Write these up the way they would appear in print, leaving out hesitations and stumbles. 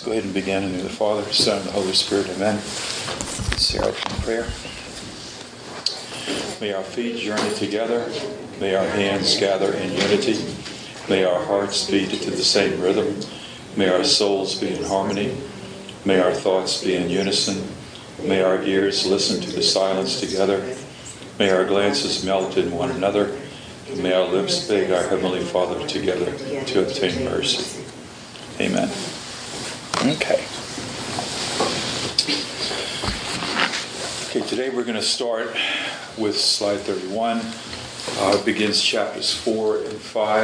go ahead and begin in the name of the Father, Son, and the Holy Spirit. Amen. Let's say our prayer. May our feet journey together. May our hands gather in unity. May our hearts beat to the same rhythm. May our souls be in harmony. May our thoughts be in unison. May our ears listen to the silence together. May our glances melt in one another. And may our lips beg our Heavenly Father together to obtain mercy. Amen. Okay, today we're going to start with slide 31. It begins chapters 4 and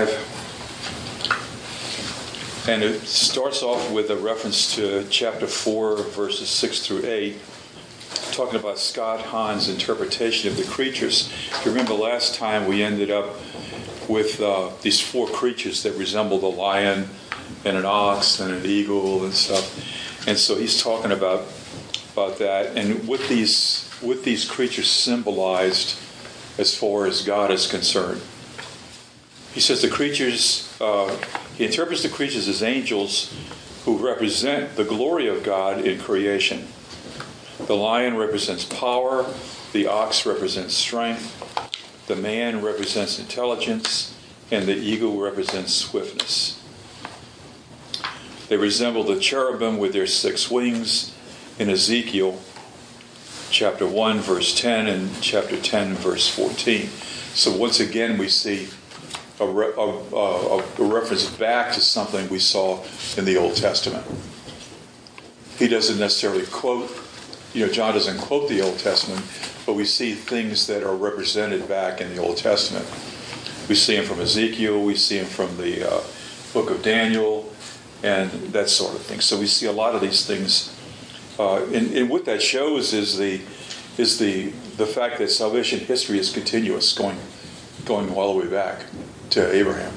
5. And it starts off with a reference to chapter 4, verses 6 through 8, talking about Scott Hahn's interpretation of the creatures. If you remember last time, we ended up with these four creatures that resemble the lion and an ox and an eagle and stuff. And so he's talking about that and what these creatures symbolized as far as God is concerned. He says the creatures, he interprets the creatures as angels who represent the glory of God in creation. The lion represents power, the ox represents strength, the man represents intelligence, and the eagle represents swiftness. They resemble the cherubim with their 6 wings in Ezekiel chapter 1, verse 10, and chapter 10, verse 14. So once again, we see a reference back to something we saw in the Old Testament. He doesn't necessarily quote, John doesn't quote the Old Testament, but we see things that are represented back in the Old Testament. We see them from Ezekiel, we see them from the book of Daniel, and that sort of thing. So we see a lot of these things. And what that shows is the fact that salvation history is continuous, going all the way back to Abraham.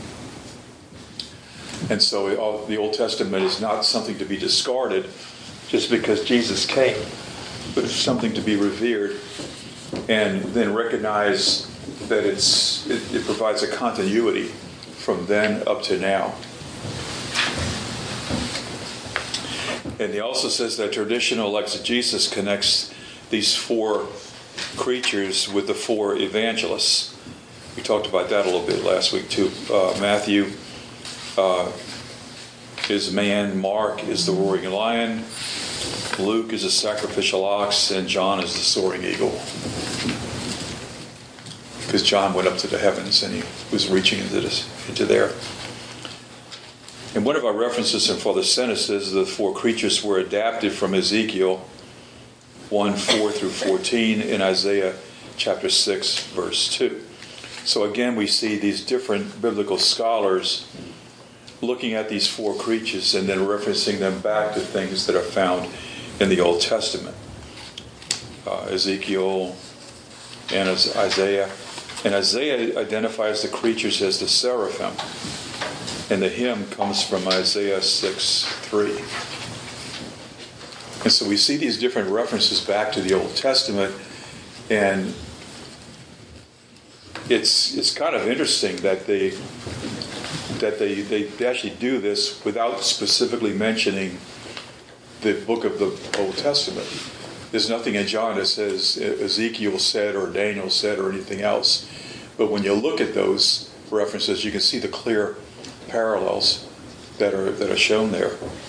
And so the Old Testament is not something to be discarded just because Jesus came, but it's something to be revered and then recognize that it provides a continuity from then up to now. And he also says that traditional exegesis connects these 4 creatures with the 4 evangelists. We talked about that a little bit last week too. Matthew is man, Mark is the roaring lion, Luke is a sacrificial ox, and John is the soaring eagle. Because John went up to the heavens and he was reaching into there. And one of our references in Father Sena says the 4 creatures were adapted from Ezekiel 1, 4 through 14 in Isaiah chapter 6, verse 2. So again, we see these different biblical scholars looking at these 4 creatures and then referencing them back to things that are found in the Old Testament. Ezekiel and Isaiah. And Isaiah identifies the creatures as the seraphim. And the hymn comes from Isaiah 6:3. And so we see these different references back to the Old Testament, and it's kind of interesting that they actually do this without specifically mentioning the book of the Old Testament. There's nothing in John that says Ezekiel said or Daniel said or anything else. But when you look at those references, you can see the clear parallels that are shown there.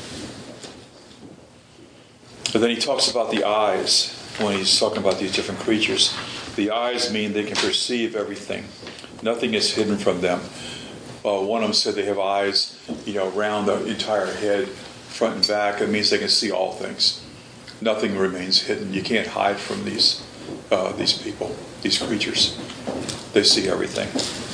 But then he talks about the eyes when he's talking about these different creatures. The eyes mean they can perceive everything. Nothing is hidden from them. One of them said they have eyes, around the entire head, front and back. It means they can see all things. Nothing remains hidden. You can't hide from these people, these creatures. They see everything.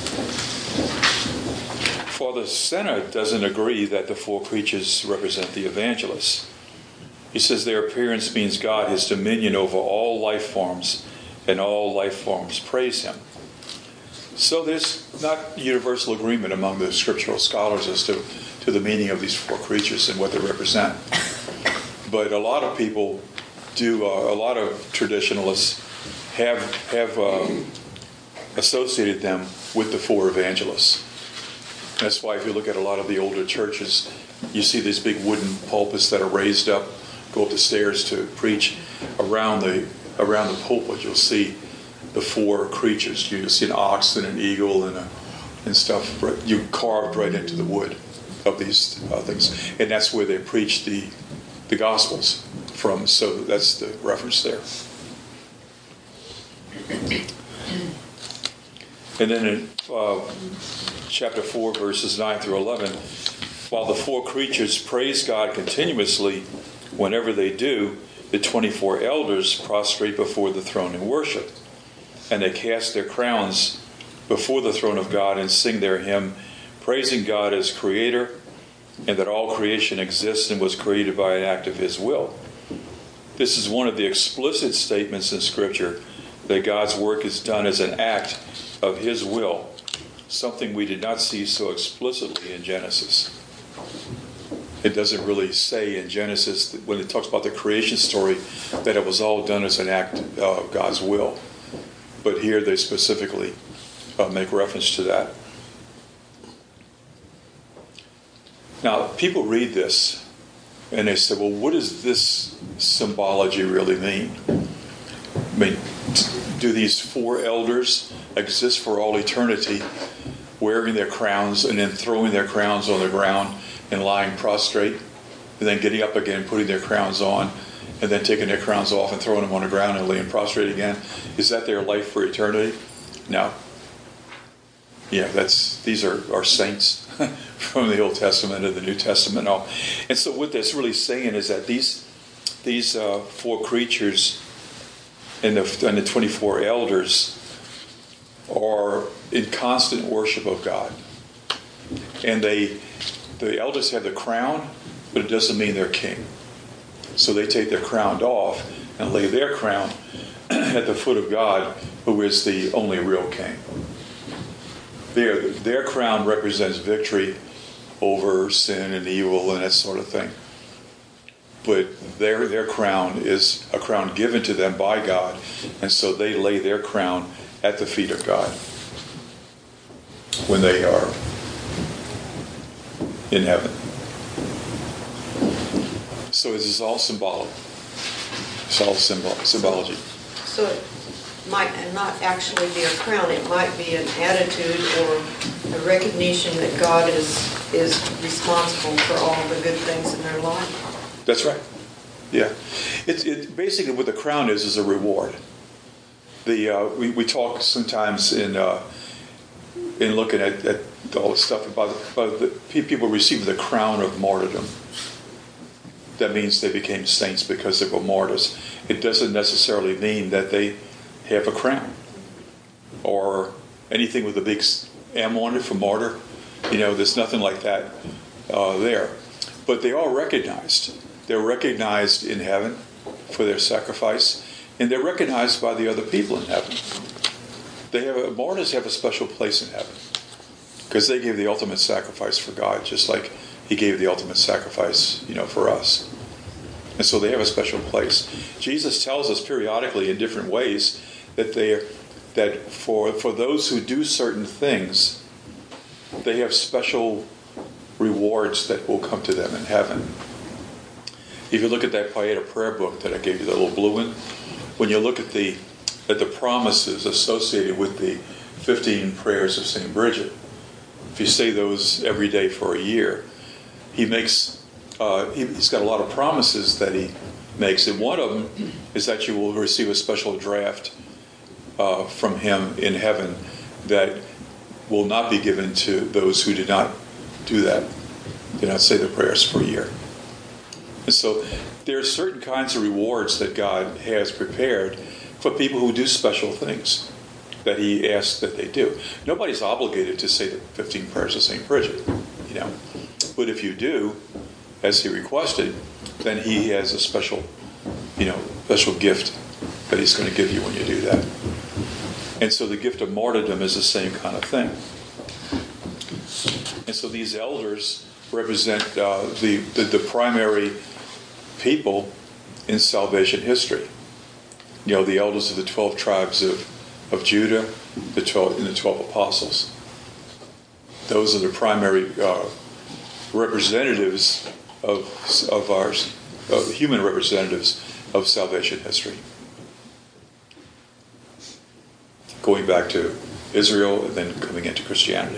Father Sena doesn't agree that the 4 creatures represent the evangelists. He says their appearance means God has dominion over all life forms, and all life forms praise him. So there's not universal agreement among the scriptural scholars as to the meaning of these 4 creatures and what they represent. But a lot of people do, a lot of traditionalists have associated them with the 4 evangelists. That's why if you look at a lot of the older churches, You see these big wooden pulpits that are raised up, go up the stairs to preach. Around the pulpit, you'll see the four creatures. You'll see an ox and an eagle and stuff. You carved right into the wood of these things, and that's where they preach the Gospels from. So that's the reference there. And then in chapter 4, verses 9 through 11, while the four creatures praise God continuously, whenever they do, the 24 elders prostrate before the throne in worship. And they cast their crowns before the throne of God and sing their hymn, praising God as Creator, and that all creation exists and was created by an act of His will. This is one of the explicit statements in Scripture that God's work is done as an act of His will, something we did not see so explicitly in Genesis. It doesn't really say in Genesis, when it talks about the creation story, that it was all done as an act of God's will. But here they specifically make reference to that. Now, people read this and they say, well, what does this symbology really mean? I mean, do these four elders exist for all eternity, wearing their crowns and then throwing their crowns on the ground and lying prostrate, and then getting up again, putting their crowns on, and then taking their crowns off and throwing them on the ground and laying prostrate again? Is that their life for eternity? No. Yeah, these are saints from the Old Testament and the New Testament. And so what that's really saying is that these four creatures and the 24 elders are in constant worship of God. And the elders have the crown, but it doesn't mean they're king. So they take their crown off and lay their crown at the foot of God, who is the only real king. Their crown represents victory over sin and evil and that sort of thing. But their crown is a crown given to them by God, and so they lay their crown at the feet of God when they are in heaven. So this is all symbolic. It's all symbology. So it might not actually be a crown. It might be an attitude or a recognition that God is responsible for all the good things in their life. That's right. Yeah. It basically what the crown is a reward. We talk sometimes in looking at all the stuff about the people receiving the crown of martyrdom. That means they became saints because they were martyrs. It doesn't necessarily mean that they have a crown or anything with a big M on it for martyr. There's nothing like that there. But they are recognized. They're recognized in heaven for their sacrifice, and they're recognized by the other people in heaven. Martyrs have a special place in heaven because they gave the ultimate sacrifice for God, just like He gave the ultimate sacrifice, for us. And so they have a special place. Jesus tells us periodically in different ways that for those who do certain things, they have special rewards that will come to them in heaven. If you look at that Pieta prayer book that I gave you, the little blue one, when you look at the promises associated with the 15 prayers of St. Bridget, if you say those every day for a year, he makes he's got a lot of promises that he makes, and one of them is that you will receive a special draft from him in heaven that will not be given to those who did not do that, did not say the prayers for a year. And so there are certain kinds of rewards that God has prepared for people who do special things that He asks that they do. Nobody's obligated to say the 15 prayers of St. Bridget, But if you do, as He requested, then He has a special gift that He's going to give you when you do that. And so the gift of martyrdom is the same kind of thing. And so these elders represent the primary people in salvation history. The elders of the 12 tribes of Judah, the 12 apostles. Those are the primary representatives of ours, human representatives of salvation history. Going back to Israel and then coming into Christianity.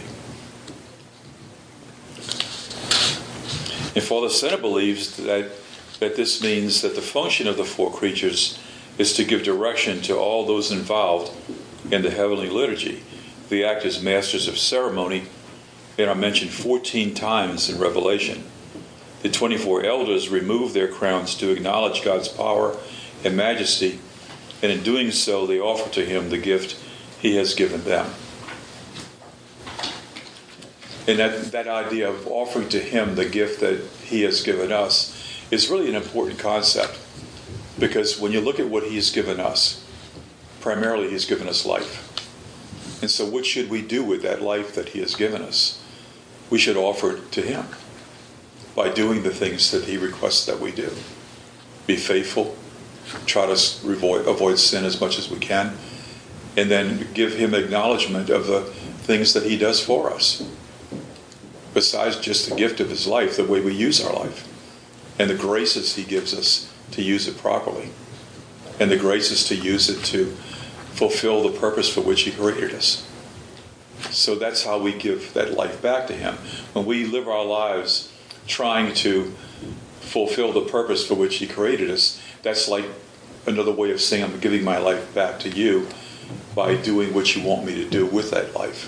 And Father Sena believes that this means that the function of the four creatures is to give direction to all those involved in the heavenly liturgy. They act as masters of ceremony and are mentioned 14 times in Revelation. The 24 elders remove their crowns to acknowledge God's power and majesty, and in doing so they offer to him the gift he has given them. And that idea of offering to him the gift that he has given us is really an important concept, because when you look at what he has given us, primarily he's given us life. And so what should we do with that life that he has given us? We should offer it to him by doing the things that he requests that we do. Be faithful, try to avoid sin as much as we can, and then give him acknowledgement of the things that he does for us. Besides just the gift of his life, the way we use our life, and the graces he gives us to use it properly, and the graces to use it to fulfill the purpose for which he created us. So that's how we give that life back to him. When we live our lives trying to fulfill the purpose for which he created us, that's like another way of saying, I'm giving my life back to you by doing what you want me to do with that life.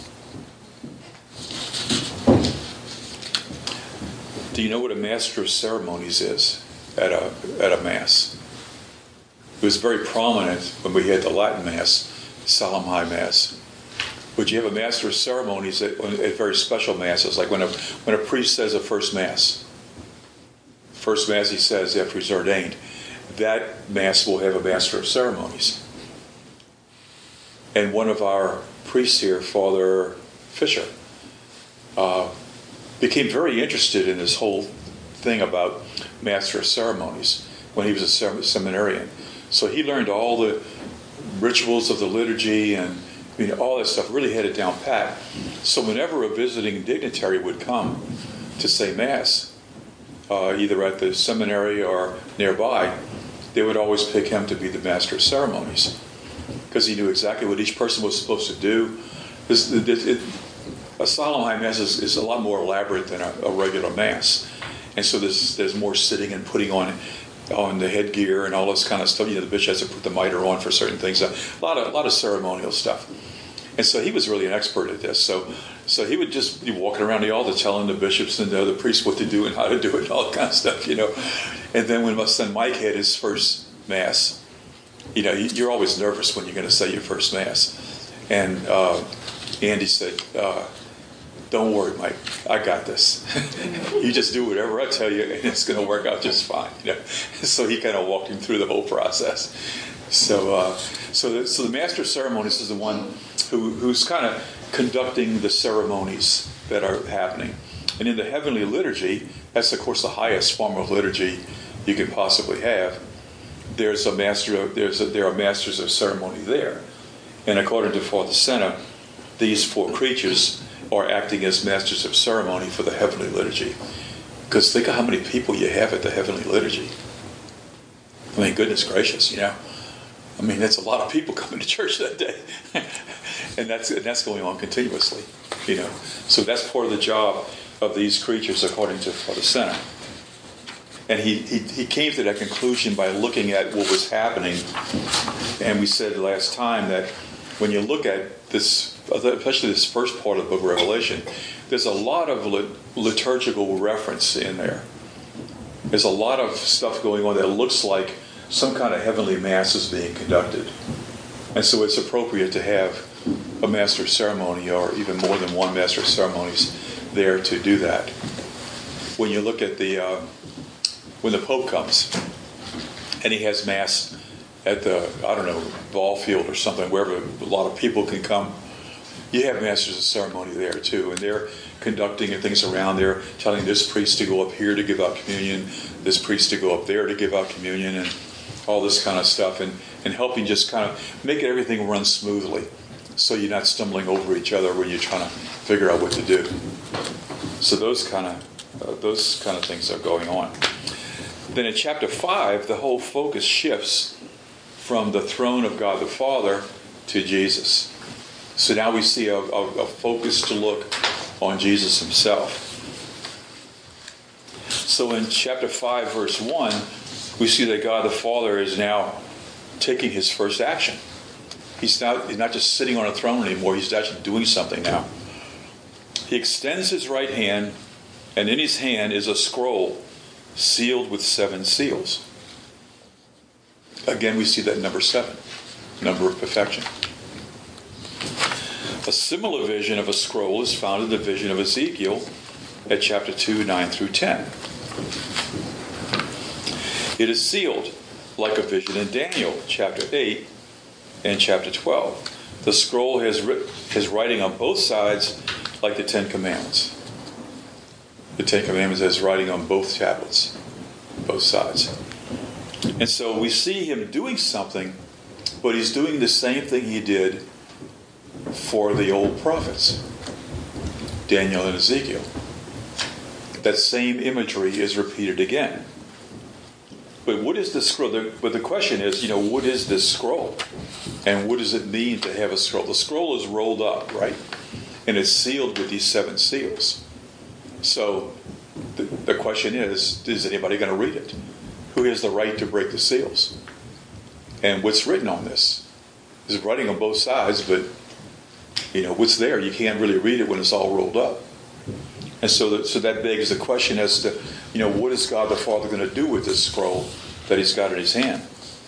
Do you know what a master of ceremonies is at a Mass? It was very prominent when we had the Latin Mass, Solemn High Mass. But you have a master of ceremonies at very special Masses, like when a priest says a first Mass. First Mass he says after he's ordained. That Mass will have a master of ceremonies. And one of our priests here, Father Fisher, became very interested in this whole thing about master of ceremonies when he was a seminarian. So he learned all the rituals of the liturgy and all that stuff, really had it down pat. So whenever a visiting dignitary would come to say Mass, either at the seminary or nearby, they would always pick him to be the master of ceremonies, because he knew exactly what each person was supposed to do. A Solemn High Mass is a lot more elaborate than a regular Mass. And so there's more sitting and putting on the headgear and all this kind of stuff. The bishop has to put the mitre on for certain things. A lot of ceremonial stuff. And so he was really an expert at this. So he would just be walking around the altar telling the bishops and the other priests what to do and how to do it and all that kind of stuff, And then when my son Mike had his first Mass, you're always nervous when you're going to say your first Mass. And Andy said, don't worry, Mike, I got this. You just do whatever I tell you, and it's going to work out just fine. So he kind of walked him through the whole process. So the master of ceremonies is the one who's kind of conducting the ceremonies that are happening. And in the heavenly liturgy, that's of course the highest form of liturgy you can possibly have. There are masters of ceremony there, and according to Father Sena, these four creatures are acting as masters of ceremony for the heavenly liturgy. Because think of how many people you have at the heavenly liturgy. I mean, goodness gracious, that's a lot of people coming to church that day. and that's going on continuously, So that's part of the job of these creatures, according to Father Sena. And he came to that conclusion by looking at what was happening. And we said last time that when you look at this, especially this first part of the book of Revelation, there's a lot of liturgical reference in there. There's a lot of stuff going on that looks like some kind of heavenly Mass is being conducted. And so it's appropriate to have a master of ceremony, or even more than one master of ceremonies, there to do that. When you look at when the Pope comes and he has Mass at the, ball field or something, wherever a lot of people can come, you have masters of ceremony there too, and they're conducting things around there, telling this priest to go up here to give out communion, this priest to go up there to give out communion, and all this kind of stuff, and helping just kind of make everything run smoothly, so you're not stumbling over each other when you're trying to figure out what to do. So those kind of Those kind of things are going on. Then in chapter 5, the whole focus shifts from the throne of God the Father to Jesus. So now we see a focused look on Jesus himself. So in chapter 5, verse 1, we see that God the Father is now taking his first action. He's not just sitting on a throne anymore. He's actually doing something now. He extends his right hand, and in his hand is a scroll sealed with 7 seals. Again, we see that number 7, number of perfection. A similar vision of a scroll is found in the vision of Ezekiel at chapter 2, 9 through 10. It is sealed like a vision in Daniel chapter 8 and chapter 12. The scroll has writing on both sides like the 10 Commandments. The 10 Commandments has writing on both tablets, both sides. And so we see him doing something, but he's doing the same thing he did for the old prophets, Daniel and Ezekiel. That same imagery is repeated again. But what is the scroll? But the question is, what is this scroll? And what does it mean to have a scroll? The scroll is rolled up, right? And it's sealed with these 7 seals. So the question is anybody going to read it? Who has the right to break the seals? And what's written on this? There's writing on both sides, but what's there? You can't really read it when it's all rolled up. And so that begs the question as to, what is God the Father going to do with this scroll that he's got in his hand?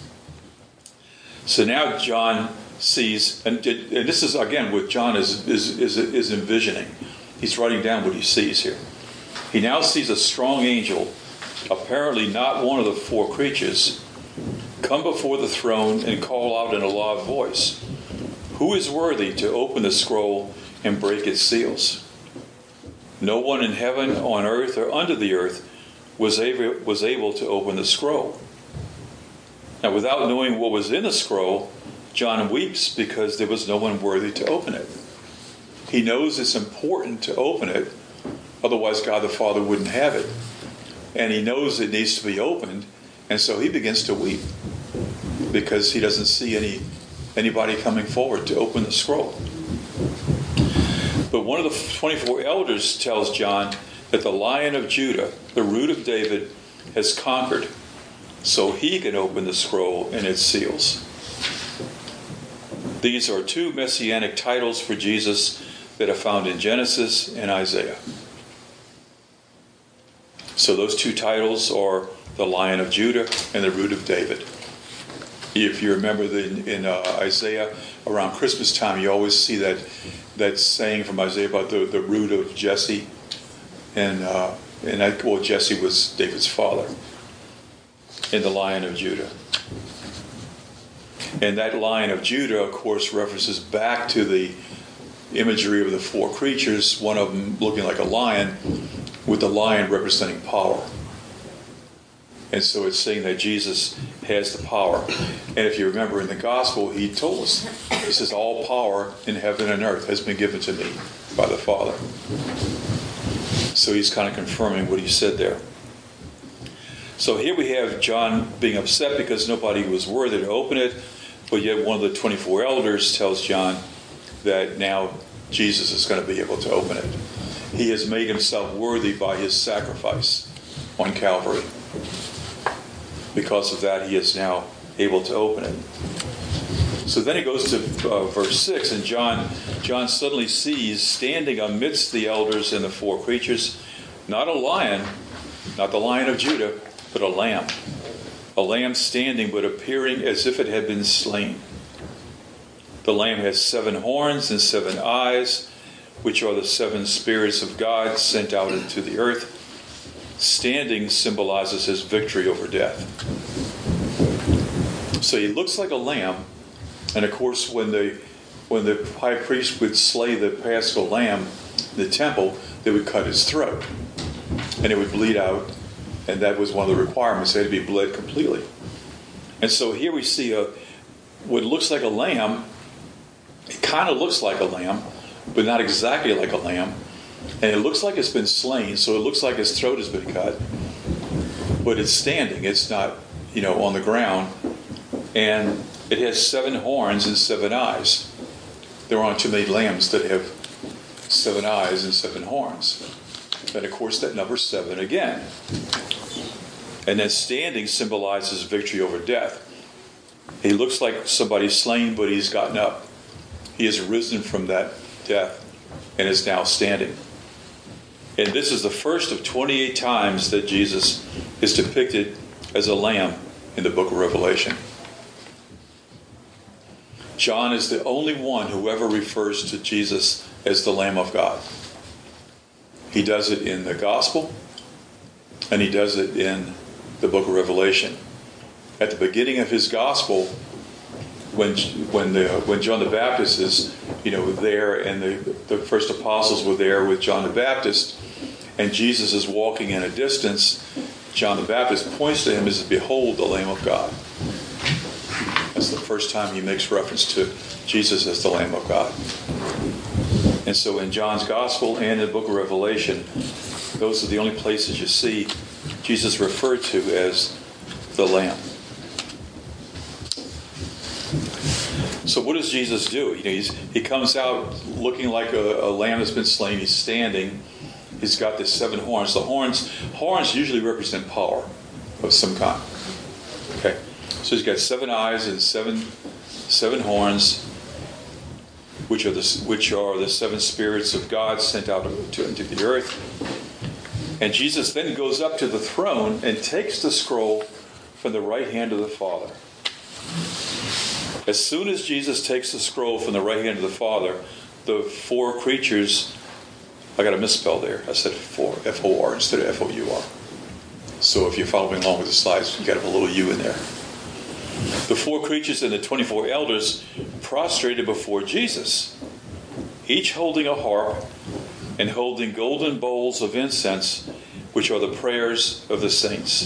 So now John sees, and this is again what John is envisioning. He's writing down what he sees here. He now sees a strong angel, apparently not one of the 4 creatures, come before the throne and call out in a loud voice, "Who is worthy to open the scroll and break its seals?" No one in heaven, on earth, or under the earth was able to open the scroll. Now, without knowing what was in the scroll, John weeps because there was no one worthy to open it. He knows it's important to open it, otherwise God the Father wouldn't have it. And he knows it needs to be opened, and so he begins to weep because he doesn't see anybody coming forward to open the scroll. But one of the 24 elders tells John that the Lion of Judah, the root of David, has conquered, so he can open the scroll and its seals. These are 2 messianic titles for Jesus that are found in Genesis and Isaiah. So those 2 titles are the Lion of Judah and the root of David. If you remember in Isaiah, around Christmas time, you always see that saying from Isaiah about the root of Jesse. And Jesse was David's father. And the Lion of Judah. And that Lion of Judah, of course, references back to the imagery of the 4 creatures, one of them looking like a lion, with the lion representing power. And so it's saying that Jesus has the power. And if you remember in the gospel, he told us, he says, all power in heaven and earth has been given to me by the Father. So he's kind of confirming what he said there. So here we have John being upset because nobody was worthy to open it, but yet one of the 24 elders tells John that now Jesus is going to be able to open it. He has made himself worthy by his sacrifice on Calvary. Because of that, he is now able to open it. So then he goes to verse 6, and John suddenly sees, standing amidst the elders and the 4 creatures, not a lion, not the Lion of Judah, but a lamb. A lamb standing, but appearing as if it had been slain. The lamb has 7 horns and 7 eyes, which are the 7 spirits of God sent out into the earth. Standing symbolizes his victory over death. So he looks like a lamb, and of course when the high priest would slay the paschal lamb in the temple, they would cut his throat, and it would bleed out, and that was one of the requirements. It had to be bled completely. And so here we see what looks like a lamb. It kind of looks like a lamb, but not exactly like a lamb. And it looks like it's been slain, so it looks like its throat has been cut. But it's standing. It's not, on the ground. And it has 7 horns and 7 eyes. There aren't too many lambs that have 7 eyes and 7 horns. And of course, that number 7 again. And then standing symbolizes victory over death. He looks like somebody's slain, but he's gotten up. He has risen from that death and is now standing. And this is the first of 28 times that Jesus is depicted as a lamb in the book of Revelation. John is the only one who ever refers to Jesus as the Lamb of God. He does it in the Gospel, and he does it in the book of Revelation. At the beginning of his Gospel, when John the Baptist is there, and the first apostles were there with John the Baptist, and Jesus is walking in a distance, John the Baptist points to him as, "Behold, the Lamb of God." That's the first time he makes reference to Jesus as the Lamb of God. And so in John's Gospel and in the book of Revelation, those are the only places you see Jesus referred to as the Lamb. So what does Jesus do? He comes out looking like a lamb that's been slain. He's standing. He's got the 7 horns. The horns usually represent power of some kind. Okay, so he's got 7 eyes and seven horns, which are the 7 spirits of God sent out into the earth. And Jesus then goes up to the throne and takes the scroll from the right hand of the Father. As soon as Jesus takes the scroll from the right hand of the Father, the 4 creatures, I got a misspell there. I said 4, F-O-R instead of F-O-U-R. So if you're following along with the slides, you got a little U in there. The 4 creatures and the 24 elders prostrated before Jesus, each holding a harp and holding golden bowls of incense, which are the prayers of the saints.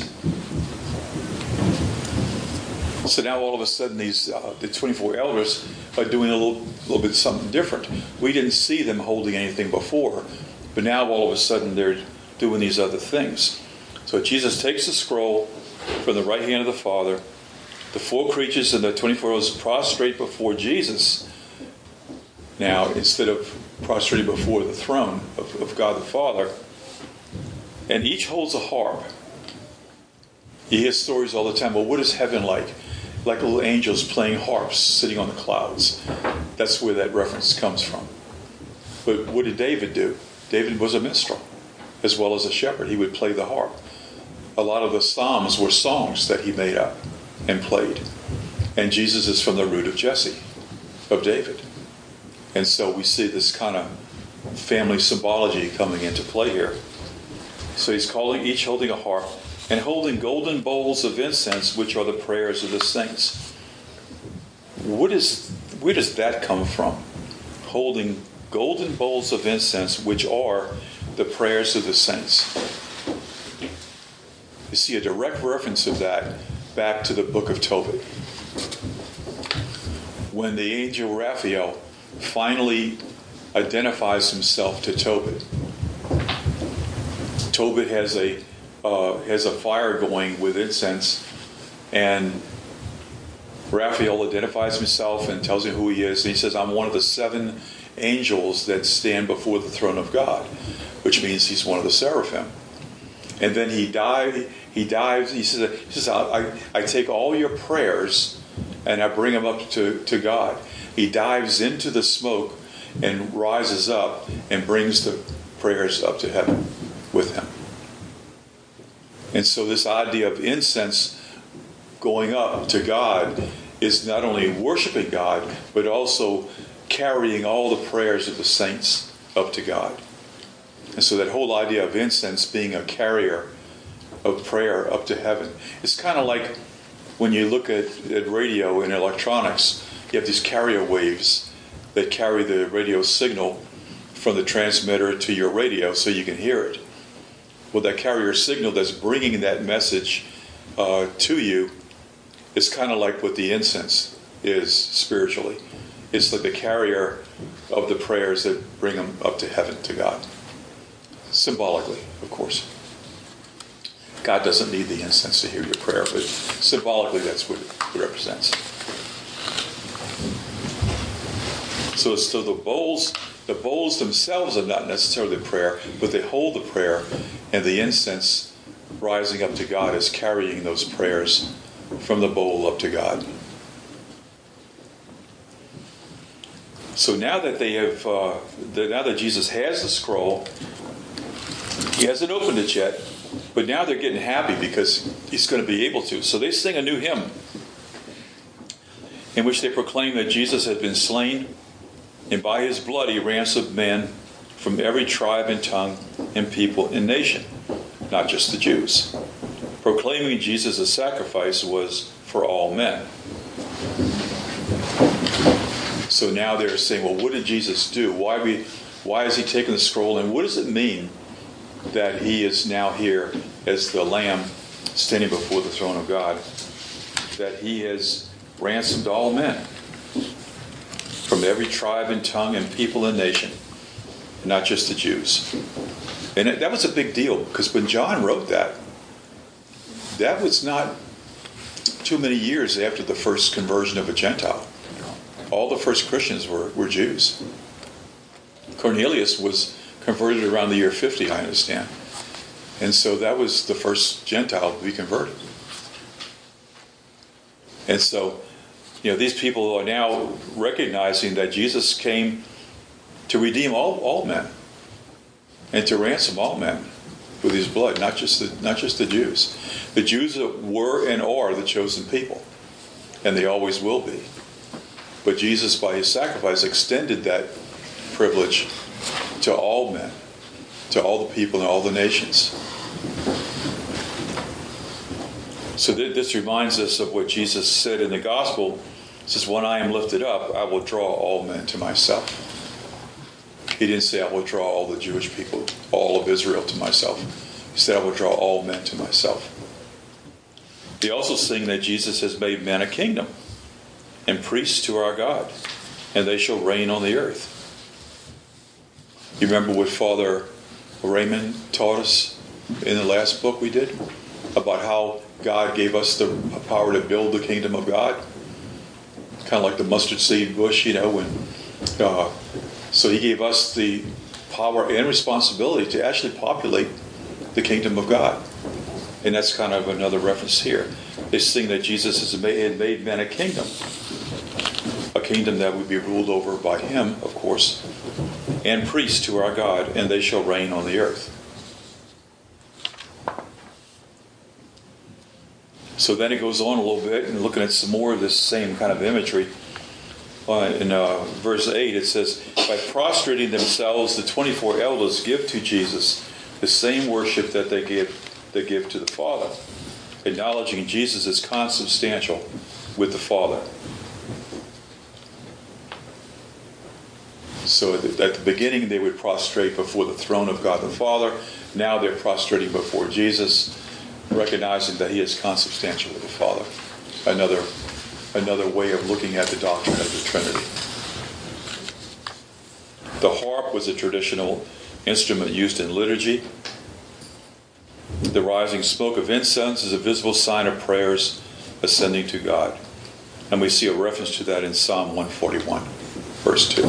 So now all of a sudden the 24 elders are doing a little bit something different. We didn't see them holding anything before, but now all of a sudden they're doing these other things. So Jesus takes the scroll from the right hand of the Father. The 4 creatures and the 24 elders prostrate before Jesus. Now, instead of prostrating before the throne of God the Father, and each holds a harp. You hear stories all the time. Well, what is heaven like? Like little angels playing harps sitting on the clouds. That's where that reference comes from. But what did David do? David was a minstrel as well as a shepherd. He would play the harp. A lot of the Psalms were songs that he made up and played. And Jesus is from the root of Jesse, of David. And so we see this kind of family symbology coming into play here. So he's each holding a harp and holding golden bowls of incense, which are the prayers of the saints. Where does that come from? Holding golden bowls of incense, which are the prayers of the saints. You see a direct reference of that back to the book of Tobit. When the angel Raphael finally identifies himself to Tobit. Tobit has a fire going with incense, and Raphael identifies himself and tells him who he is. And he says, "I'm one of the 7 angels that stand before the throne of God," which means he's one of the seraphim. And then he dives. He says, I take all your prayers and I bring them up to God. He dives into the smoke and rises up and brings the prayers up to heaven with him. And so this idea of incense going up to God is not only worshiping God, but also carrying all the prayers of the saints up to God. And so that whole idea of incense being a carrier of prayer up to heaven. It's kind of like when you look at radio and electronics, you have these carrier waves that carry the radio signal from the transmitter to your radio so you can hear it. Well, that carrier signal that's bringing that message to you is kind of like what the incense is spiritually. It's like the carrier of the prayers that bring them up to heaven, to God. Symbolically, of course. God doesn't need the incense to hear your prayer, but symbolically that's what it represents. So the bowls themselves are not necessarily prayer, but they hold the prayer, and the incense rising up to God is carrying those prayers from the bowl up to God. So now that now that Jesus has the scroll, he hasn't opened it yet, but now they're getting happy because he's going to be able to. So they sing a new hymn in which they proclaim that Jesus has been slain, and by his blood he ransomed men from every tribe and tongue and people and nation, not just the Jews. Proclaiming Jesus as sacrifice was for all men. So now they're saying, well, what did Jesus do? Why has he taken the scroll? And what does it mean that he is now here as the Lamb standing before the throne of God? That he has ransomed all men from every tribe and tongue and people and nation, not just the Jews. And that was a big deal, because when John wrote that was not too many years after the first conversion of a Gentile. All the first Christians were Jews. Cornelius was converted around the year 50, I understand. And so that was the first Gentile to be converted. And so, these people are now recognizing that Jesus came to redeem all men and to ransom all men with his blood, not just the Jews. The Jews were and are the chosen people, and they always will be. But Jesus, by his sacrifice, extended that privilege to all men, to all the people and all the nations. So this reminds us of what Jesus said in the gospel. He says, when I am lifted up, I will draw all men to myself. He didn't say, I will draw all the Jewish people, all of Israel to myself. He said, I will draw all men to myself. They also sing that Jesus has made men a kingdom and priests to our God, and they shall reign on the earth. You remember what Father Raymond taught us in the last book we did? About how God gave us the power to build the kingdom of God? Kind of like the mustard seed bush, so he gave us the power and responsibility to actually populate the kingdom of God. And that's kind of another reference here. They sing that Jesus has made men a kingdom that would be ruled over by him, of course, and priests to our God, and they shall reign on the earth. So then it goes on a little bit, and looking at some more of this same kind of imagery. In verse 8 it says, by prostrating themselves, the 24 elders give to Jesus the same worship that they give to the Father, acknowledging Jesus as consubstantial with the Father. So at the beginning they would prostrate before the throne of God the Father. Now they're prostrating before Jesus, recognizing that he is consubstantial with the Father. Another way of looking at the doctrine of the Trinity. The harp was a traditional instrument used in liturgy. The rising smoke of incense is a visible sign of prayers ascending to God. And we see a reference to that in Psalm 141, verse 2.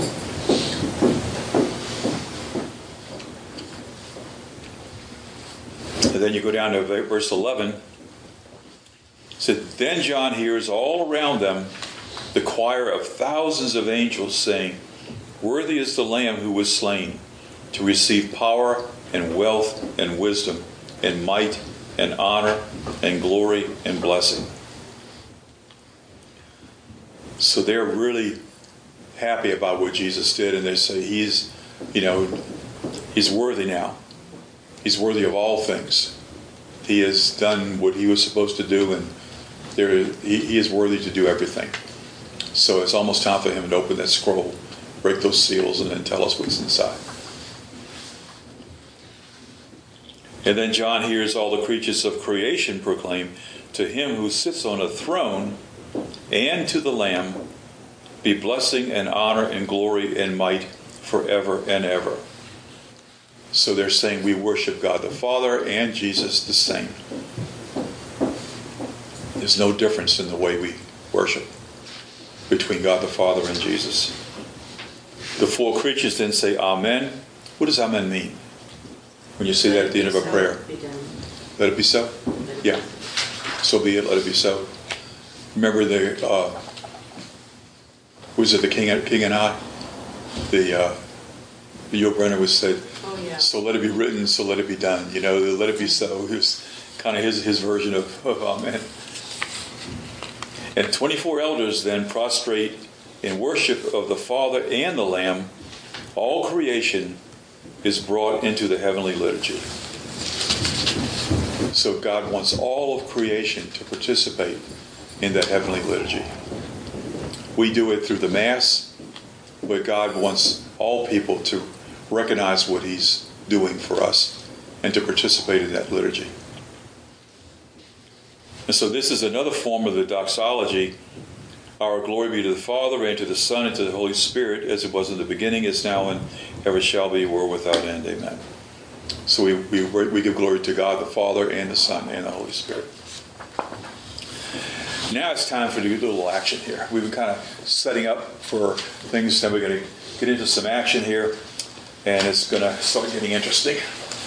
And then you go down to verse 11. It said, then John hears all around them the choir of thousands of angels saying, worthy is the Lamb who was slain to receive power and wealth and wisdom and might and honor and glory and blessing. So they're really happy about what Jesus did, and they say he's worthy now. He's worthy of all things. He has done what he was supposed to do, and he is worthy to do everything. So it's almost time for him to open that scroll, break those seals, and then tell us what's inside. And then John hears all the creatures of creation proclaim, to him who sits on a throne and to the Lamb be blessing and honor and glory and might forever and ever. So they're saying we worship God the Father and Jesus the same. There's no difference in the way we worship between God the Father and Jesus. The four creatures then say Amen. What does Amen mean? When you say that at the end of a prayer. Let it be so? Yeah. So be it, let it be so. Remember was it the King and I? The Yul Brynner was said, Oh, yeah. so let it be written, so let it be done. You know, let it be so. It was kind of his version of Amen. And 24 elders then prostrate in worship of the Father and the Lamb. All creation is brought into the heavenly liturgy. So God wants all of creation to participate in that heavenly liturgy. We do it through the Mass, but God wants all people to recognize what He's doing for us and to participate in that liturgy. And so this is another form of the doxology. Our glory be to the Father, and to the Son, and to the Holy Spirit, as it was in the beginning, is now, and ever shall be, world without end. Amen. So we give glory to God the Father, and the Son, and the Holy Spirit. Now it's time for a little action here. We've been kind of setting up for things, then we're going to get into some action here, and it's going to start getting interesting.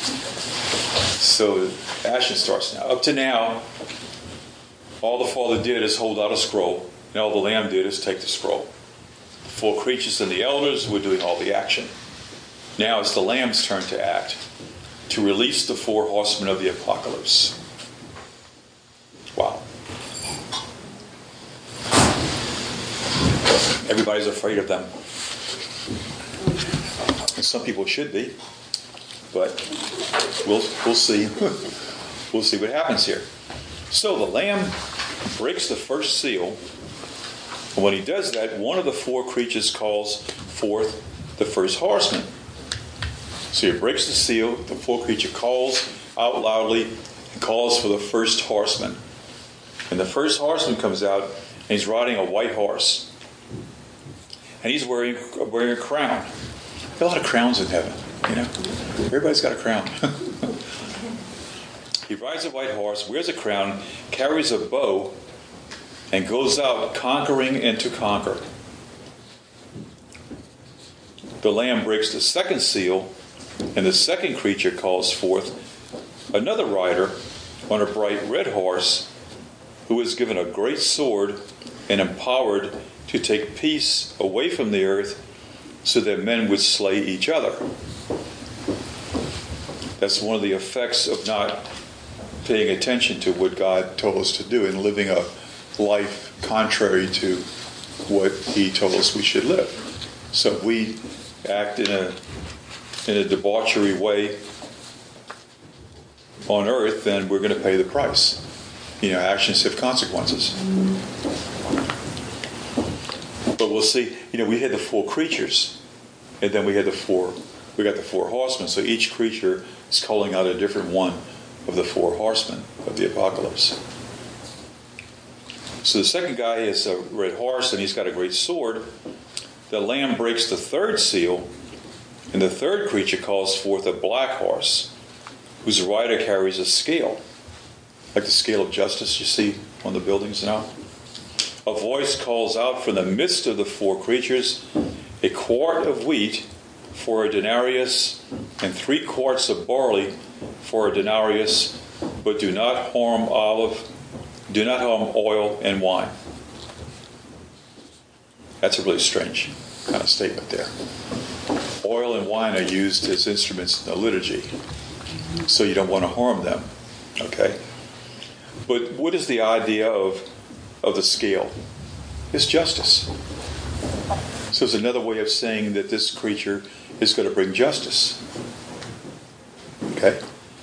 So action starts now. Up to now, all the Father did is hold out a scroll, and all the Lamb did is take the scroll. The four creatures and the elders were doing all the action. Now it's the Lamb's turn to act, to release the four horsemen of the apocalypse. Wow. Everybody's afraid of them. And some people should be. But we'll see. We'll see what happens here. So the Lamb breaks the first seal. And when he does that, one of the four creatures calls forth the first horseman. So he breaks the seal. The fourth creature calls out loudly and calls for the first horseman. And the first horseman comes out, and he's riding a white horse. And he's wearing a crown. There's a lot of crowns in heaven, you know. Everybody's got a crown. He rides a white horse, wears a crown, carries a bow, and goes out conquering and to conquer. The Lamb breaks the second seal, and the second creature calls forth another rider on a bright red horse, who is given a great sword and empowered to take peace away from the earth, so that men would slay each other. That's one of the effects of not paying attention to what God told us to do and living a life contrary to what He told us we should live. So if we act in a debauchery way on earth, then we're going to pay the price. You know, actions have consequences. But we'll see. You know, we had the four creatures, and then we got the four horsemen. So each creature is calling out a different one of the four horsemen of the apocalypse. So the second guy is a red horse, and he's got a great sword. The Lamb breaks the third seal, and the third creature calls forth a black horse, whose rider carries a scale, like the scale of justice you see on the buildings now. A voice calls out from the midst of the four creatures, a quart of wheat for a denarius, and 3 quarts of barley for a denarius, but do not harm oil and wine. That's a really strange kind of statement there. Oil and wine are used as instruments in the liturgy, so you don't want to harm them. Okay? But what is the idea of the scale? It's justice. So it's another way of saying that this creature is going to bring justice. Okay?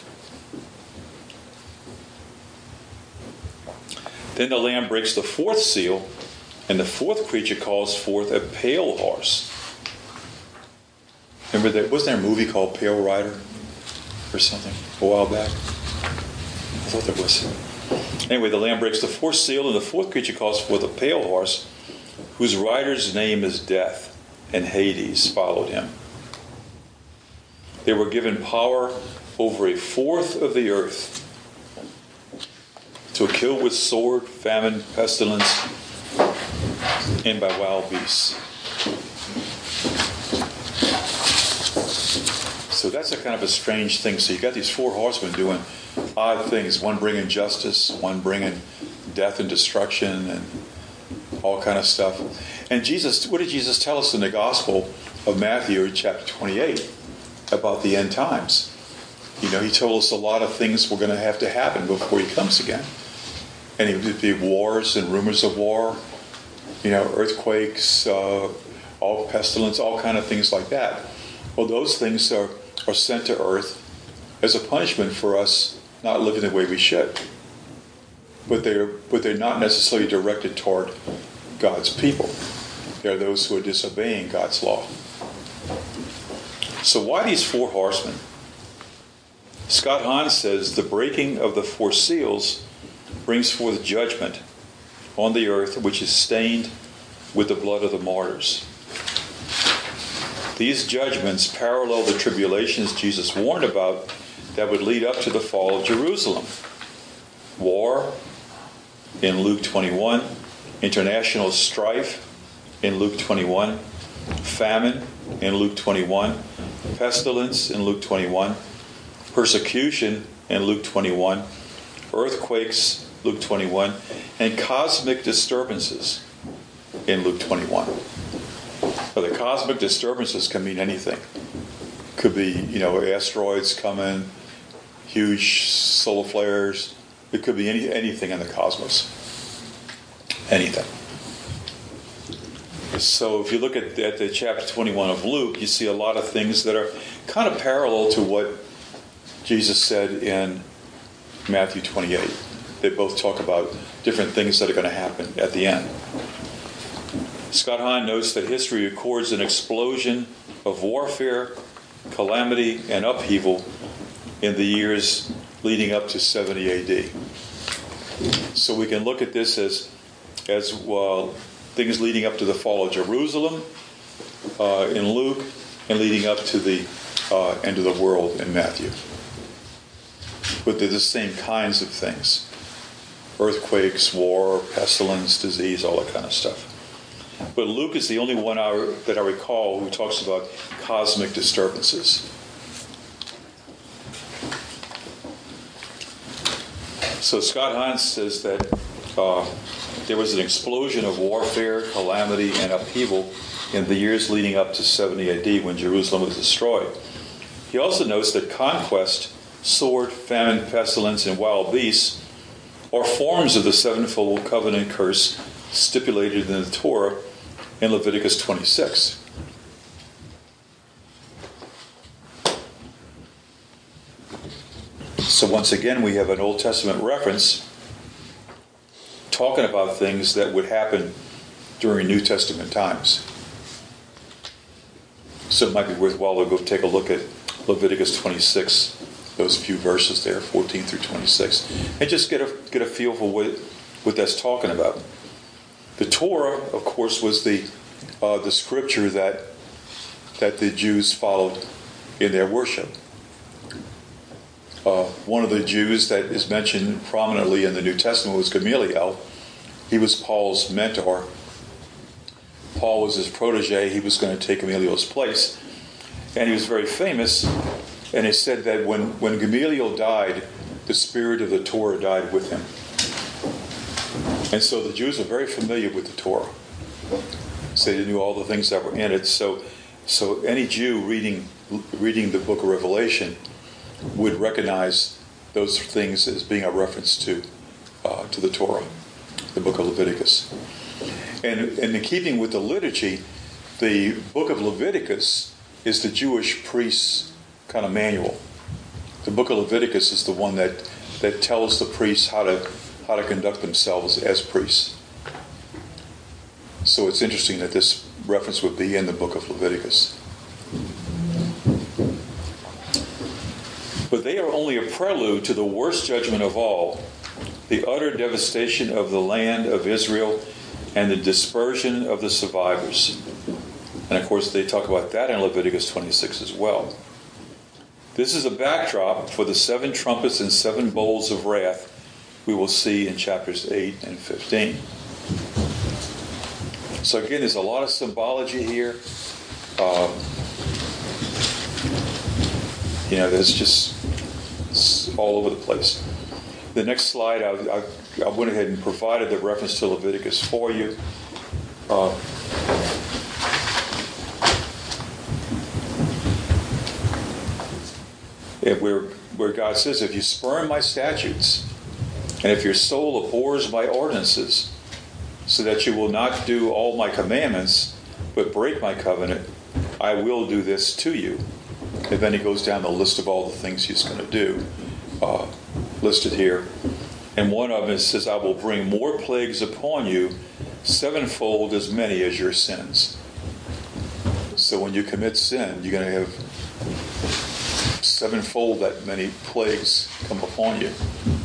Then the Lamb breaks the fourth seal, and the fourth creature calls forth a pale horse. Remember that? Wasn't there a movie called Pale Rider or something a while back? I thought there was. Anyway, the Lamb breaks the fourth seal, and the fourth creature calls forth a pale horse, whose rider's name is Death, and Hades followed him. They were given power over a fourth of the earth to kill with sword, famine, pestilence, and by wild beasts. So that's a kind of a strange thing. So you got these four horsemen doing odd things. One bringing justice, one bringing death and destruction and all kind of stuff. And Jesus, what did Jesus tell us in the Gospel of Matthew, chapter 28, about the end times? You know, he told us a lot of things were going to have to happen before he comes again. And it would be wars and rumors of war, you know, earthquakes, all pestilence, all kind of things like that. Well, those things are sent to earth as a punishment for us not living the way we should. But they're not necessarily directed toward God's people. They're those who are disobeying God's law. So why these four horsemen? Scott Hahn says the breaking of the four seals brings forth judgment on the earth, which is stained with the blood of the martyrs. These judgments parallel the tribulations Jesus warned about that would lead up to the fall of Jerusalem. War in Luke 21, international strife in Luke 21, famine in Luke 21, pestilence in Luke 21, persecution in Luke 21, earthquakes, Luke 21, and cosmic disturbances in Luke 21. Now, the cosmic disturbances can mean anything. Could be, you know, asteroids coming, huge solar flares. It could be anything in the cosmos. Anything. So if you look at the chapter 21 of Luke, you see a lot of things that are kind of parallel to what Jesus said in Matthew 28. They both talk about different things that are going to happen at the end. Scott Hahn notes that history records an explosion of warfare, calamity, and upheaval in the years leading up to 70 AD. So we can look at this as things leading up to the fall of Jerusalem in Luke, and leading up to the end of the world in Matthew. But they're the same kinds of things. Earthquakes, war, pestilence, disease, all that kind of stuff. But Luke is the only one that I recall who talks about cosmic disturbances. So Scott Hahn says that there was an explosion of warfare, calamity, and upheaval in the years leading up to 70 AD when Jerusalem was destroyed. He also notes that conquest, sword, famine, pestilence, and wild beasts are forms of the sevenfold covenant curse stipulated in the Torah in Leviticus 26. So once again, we have an Old Testament reference talking about things that would happen during New Testament times. So it might be worthwhile to go take a look at Leviticus 26, those few verses there, 14 through 26, and just get a feel for what that's talking about. The Torah, of course, was the scripture that the Jews followed in their worship. One of the Jews that is mentioned prominently in the New Testament was Gamaliel. He was Paul's mentor. Paul was his protege. He was going to take Gamaliel's place. And he was very famous. And it said that when Gamaliel died, the spirit of the Torah died with him. And so the Jews were very familiar with the Torah. So they knew all the things that were in it. So any Jew reading the book of Revelation would recognize those things as being a reference to the Torah, the book of Leviticus. And in keeping with the liturgy, the book of Leviticus is the Jewish priest's kind of manual. The book of Leviticus is the one that tells the priests how to conduct themselves as priests. So it's interesting that this reference would be in the book of Leviticus. But they are only a prelude to the worst judgment of all, the utter devastation of the land of Israel and the dispersion of the survivors. And of course they talk about that in Leviticus 26 as well. This is a backdrop for the 7 trumpets and 7 bowls of wrath we will see in chapters 8 and 15. So again, there's a lot of symbology here. There's just it's all over the place. The next slide, I went ahead and provided the reference to Leviticus for you. Where God says, if you spurn my statutes, and if your soul abhors my ordinances, so that you will not do all my commandments, but break my covenant, I will do this to you. And then he goes down the list of all the things he's going to do, listed here. And one of them says, I will bring more plagues upon you, 7-fold as many as your sins. So when you commit sin, you're going to have 7-fold that many plagues come upon you.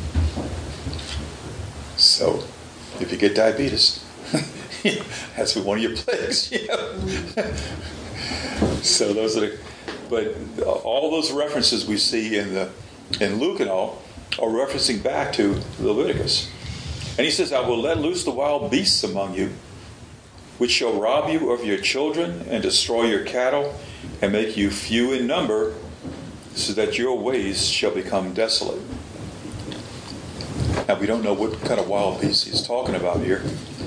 So if you get diabetes, that's one of your plagues. So those are but all those references we see in Luke and all are referencing back to Leviticus. And he says, I will let loose the wild beasts among you, which shall rob you of your children and destroy your cattle and make you few in number, so that your ways shall become desolate. Now we don't know what kind of wild beasts he's talking about here,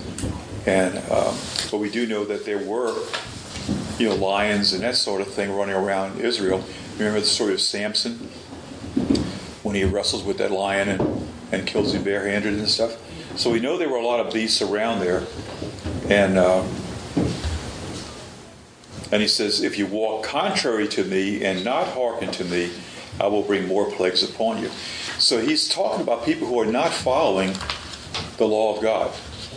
but we do know that there were lions and that sort of thing running around Israel. Remember the story of Samson when he wrestles with that lion and kills him barehanded and stuff. So we know there were a lot of beasts around there, and he says, if you walk contrary to me and not hearken to me, I will bring more plagues upon you. So he's talking about people who are not following the law of God.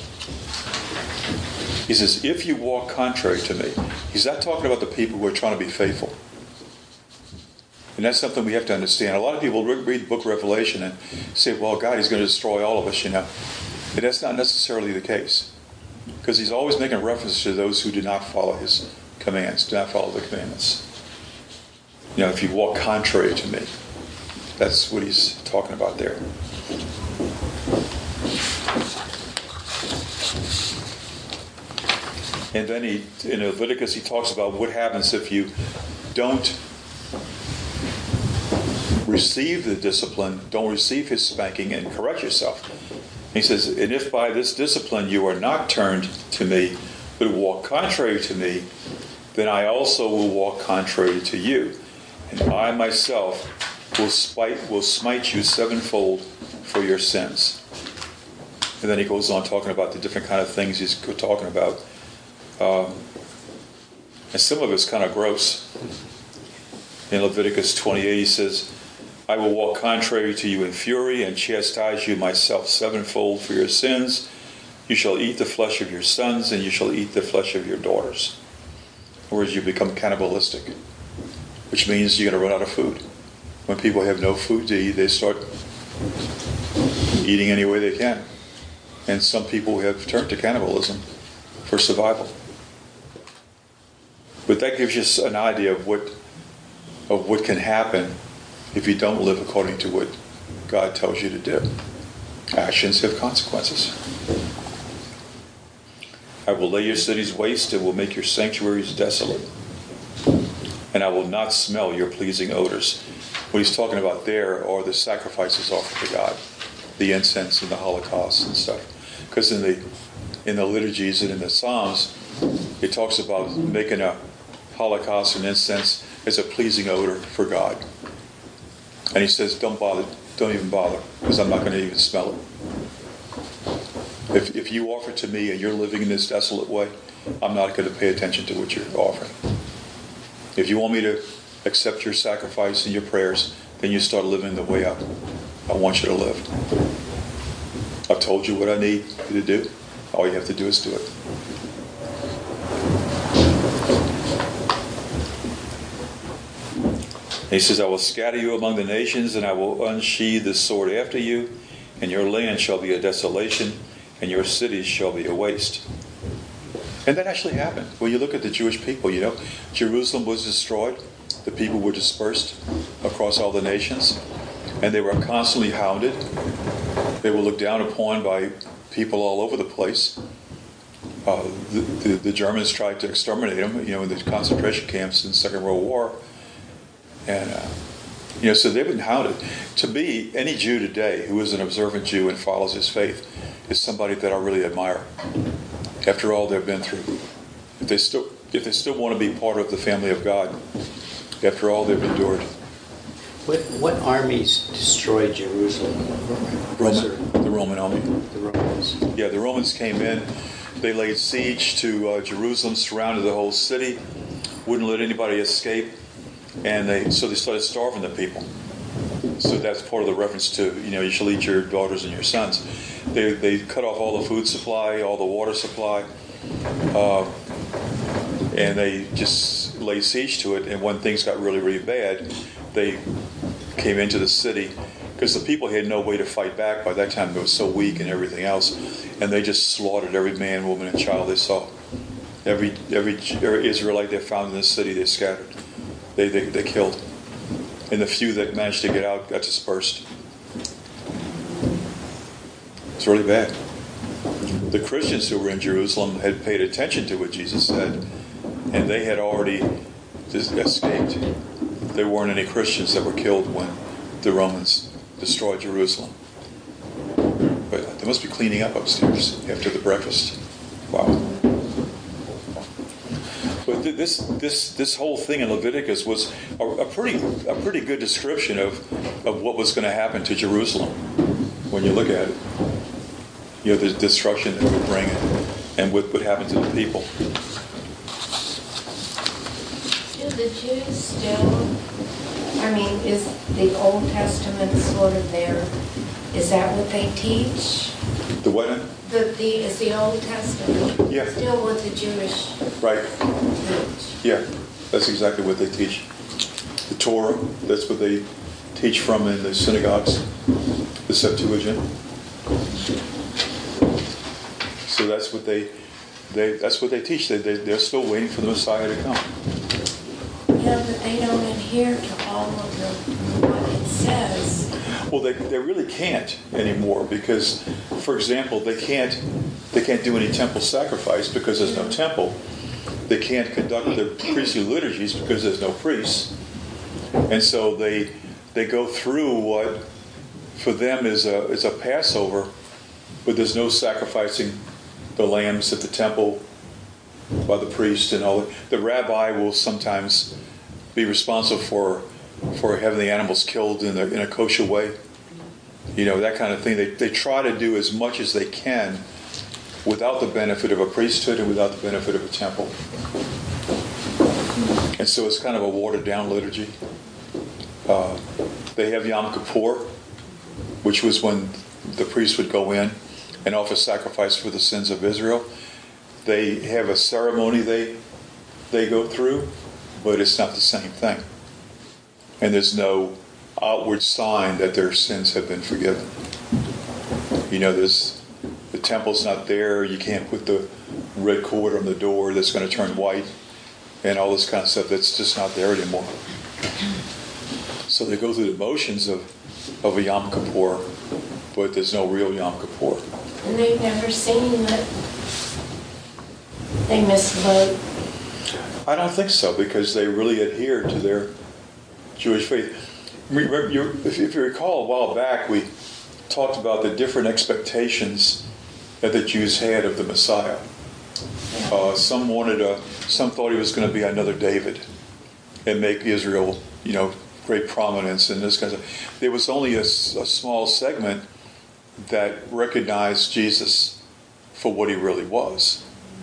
He says, if you walk contrary to me. He's not talking about the people who are trying to be faithful. And that's something we have to understand. A lot of people read the book of Revelation and say, well, God, he's going to destroy all of us, And that's not necessarily the case. Because he's always making reference to those who do not follow his commands, do not follow the commandments. If you walk contrary to me. That's what he's talking about there. And then in Leviticus, he talks about what happens if you don't receive the discipline, don't receive his spanking and correct yourself. He says, and if by this discipline you are not turned to me, but walk contrary to me, then I also will walk contrary to you. And I myself will smite you 7-fold for your sins. And then he goes on talking about the different kind of things he's talking about. And some of it's kind of gross. In Leviticus 28, he says, I will walk contrary to you in fury and chastise you myself 7-fold for your sins. You shall eat the flesh of your sons and you shall eat the flesh of your daughters. In other words, you become cannibalistic, which means you're going to run out of food. When people have no food to eat, they start eating any way they can. And some people have turned to cannibalism for survival. But that gives you an idea of what can happen if you don't live according to what God tells you to do. Actions have consequences. I will lay your cities waste and will make your sanctuaries desolate. And I will not smell your pleasing odors. What he's talking about there are the sacrifices offered to God, the incense and the Holocaust and stuff. Because in the liturgies and in the Psalms, it talks about making a Holocaust and incense as a pleasing odor for God. And he says, don't even bother, because I'm not going to even smell it. If you offer to me and you're living in this desolate way, I'm not going to pay attention to what you're offering. If you want me to accept your sacrifice and your prayers, then you start living the way I want you to live. I've told you what I need you to do. All you have to do is do it. He says, I will scatter you among the nations, and I will unsheathe the sword after you, and your land shall be a desolation, and your cities shall be a waste. And that actually happened. When you look at the Jewish people, Jerusalem was destroyed. the people were dispersed across all the nations, and they were constantly hounded. They were looked down upon by people all over the place. The Germans tried to exterminate them, in the concentration camps in the Second World War. And, so they've been hounded. To me, any Jew today who is an observant Jew and follows his faith is somebody that I really admire after all they've been through. If they still want to be part of the family of God, after all they've endured. What armies destroyed Jerusalem? The Roman army. The Romans. Yeah, the Romans came in. They laid siege to Jerusalem, surrounded the whole city, wouldn't let anybody escape, and they started starving the people. So that's part of the reference to, you shall eat your daughters and your sons. They cut off all the food supply, all the water supply, and they just laid siege to it. And when things got really, really bad, they came into the city because the people had no way to fight back. By that time, they were so weak and everything else, and they just slaughtered every man, woman, and child they saw. Every Israelite they found in the city, they scattered. They killed. And the few that managed to get out got dispersed. It's really bad. The Christians who were in Jerusalem had paid attention to what Jesus said, and they had already escaped. There weren't any Christians that were killed when the Romans destroyed Jerusalem. But they must be cleaning up upstairs after the breakfast. Wow. But this whole thing in Leviticus was a pretty good description of what was going to happen to Jerusalem when you look at it. The destruction that would bring and what would happen to the people. Do the Jews still, is the Old Testament sort of is that what they teach? The what? Is the Old Testament still what the Jewish right teach? Yeah, that's exactly what they teach. The Torah, that's what they teach from in the synagogues, the Septuagint. So that's what they teach. They're still waiting for the Messiah to come. Yeah, but they don't adhere to all of what it says. Well, they really can't anymore because, for example, they can't do any temple sacrifice because there's no temple. They can't conduct the priestly liturgies because there's no priests, and so they go through what for them is a Passover, but there's no sacrificing the lambs at the temple by the priest and all. The rabbi will sometimes be responsible for having the animals killed in a kosher way. That kind of thing. They try to do as much as they can without the benefit of a priesthood and without the benefit of a temple. And so it's kind of a watered down liturgy. They have Yom Kippur, which was when the priest would go in and offer sacrifice for the sins of Israel. They have a ceremony they go through, but it's not the same thing. And there's no outward sign that their sins have been forgiven. The temple's not there. You can't put the red cord on the door that's going to turn white and all this kind of stuff. That's just not there anymore. So they go through the motions of a Yom Kippur, but there's no real Yom Kippur. And they've never seen that they misvote. I don't think so, because they really adhere to their Jewish faith. If you recall, a while back, we talked about the different expectations that the Jews had of the Messiah. Some thought he was going to be another David and make Israel, great prominence and this kind of stuff. There was only a small segment that recognized Jesus for what he really was.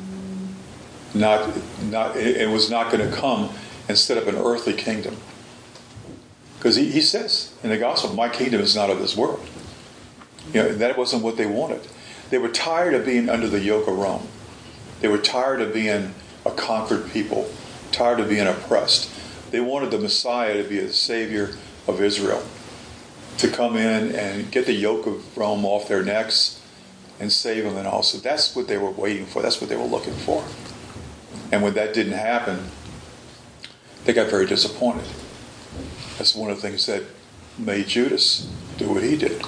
It was not going to come and set up an earthly kingdom. Because he says in the gospel, my kingdom is not of this world. That wasn't what they wanted. They were tired of being under the yoke of Rome. They were tired of being a conquered people, tired of being oppressed. They wanted the Messiah to be a savior of Israel, to come in and get the yoke of Rome off their necks and save them and all. So that's what they were waiting for. That's what they were looking for. And when that didn't happen, They got very disappointed. That's one of the things that made Judas do what he did.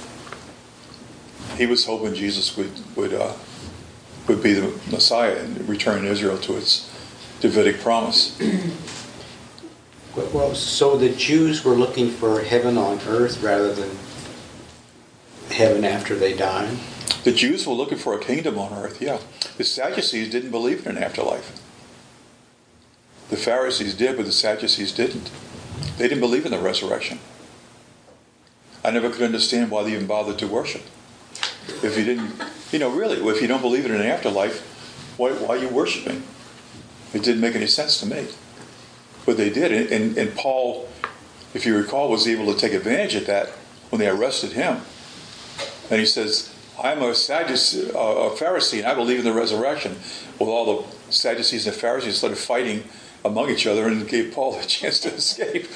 He was hoping Jesus would be the Messiah and return Israel to its Davidic promise. Well, so the Jews were looking for heaven on earth rather than heaven after they died? The Jews were looking for a kingdom on earth, yeah. The Sadducees didn't believe in an afterlife. The Pharisees did, but the Sadducees didn't. They didn't believe in the resurrection. I never could understand why they even bothered to worship. If you didn't, really, if you don't believe in an afterlife, why are you worshiping? It didn't make any sense to me. But they did. And Paul, if you recall, was able to take advantage of that when they arrested him. And he says, I'm a Pharisee, and I believe in the resurrection. Well, all the Sadducees and Pharisees started fighting among each other and gave Paul a chance to escape.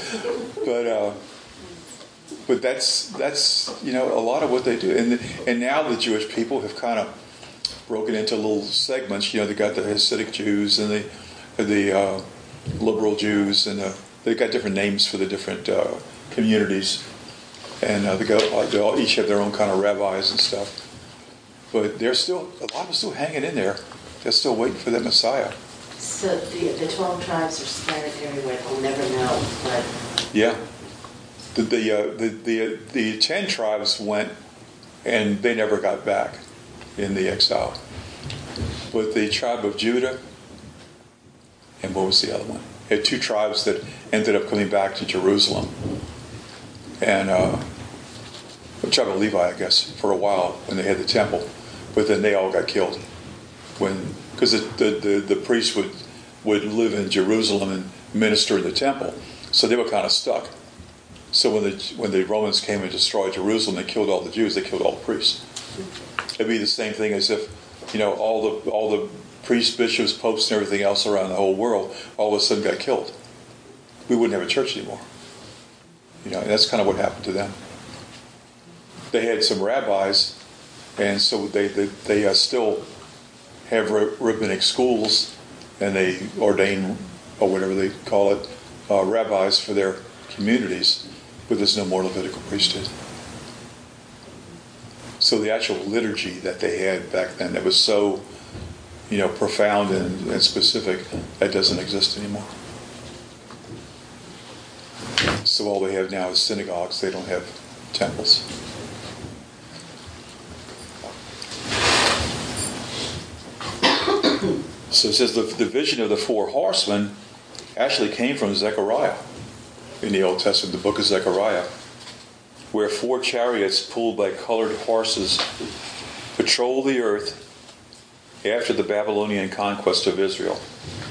But that's a lot of what they do. And now the Jewish people have kind of broken into little segments. They got the Hasidic Jews and the liberal Jews, and they've got different names for the different communities. And they all each have their own kind of rabbis and stuff. But a lot of them still hanging in there. They're still waiting for that Messiah. So the 12 tribes are scattered everywhere. We'll never know. But yeah, the 10 tribes went, and they never got back in the exile. But the tribe of Judah, and what was the other one? It had 2 tribes that ended up coming back to Jerusalem. And the tribe of Levi, I guess, for a while when they had the temple, but then they all got killed because the priests would live in Jerusalem and minister in the temple, so they were kind of stuck. So when the Romans came and destroyed Jerusalem, they killed all the Jews. They killed all the priests. It'd be the same thing as if all the priests, bishops, popes, and everything else around the whole world all of a sudden got killed. We wouldn't have a church anymore. And that's kind of what happened to them. They had some rabbis, and so they still have rabbinic schools, and they ordain, or whatever they call it, rabbis for their communities, but there's no more Levitical priesthood. So the actual liturgy that they had back then that was so, profound and specific, that doesn't exist anymore. So all they have now is synagogues. They don't have temples. So it says the vision of the 4 horsemen actually came from Zechariah in the Old Testament, the book of Zechariah, where 4 chariots pulled by colored horses patrol the earth after the Babylonian conquest of Israel.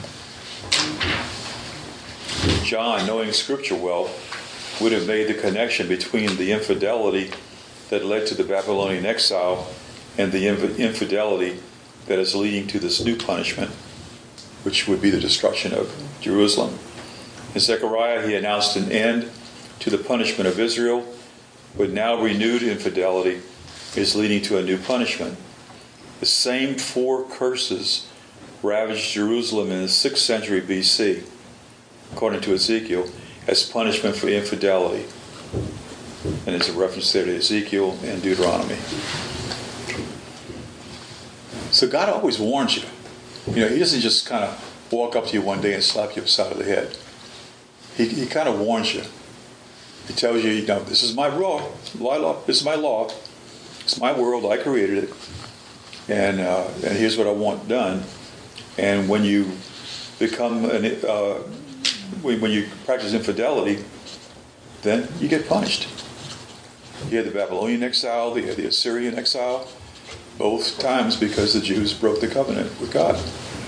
John, knowing Scripture well, would have made the connection between the infidelity that led to the Babylonian exile and the infidelity that is leading to this new punishment, which would be the destruction of Jerusalem. In Zechariah, he announced an end to the punishment of Israel, but now renewed infidelity is leading to a new punishment. The same 4 curses ravaged Jerusalem in the 6th century BC, according to Ezekiel, as punishment for infidelity. And there's a reference there to Ezekiel and Deuteronomy. So God always warns you. He doesn't just kind of walk up to you one day and slap you upside of the head. He kind of warns you. He tells you, this is my law. This is my law. It's my world. I created it. And here's what I want done. And when you become when you practice infidelity, then you get punished. You had the Babylonian exile, you had the Assyrian exile, both times because the Jews broke the covenant with God.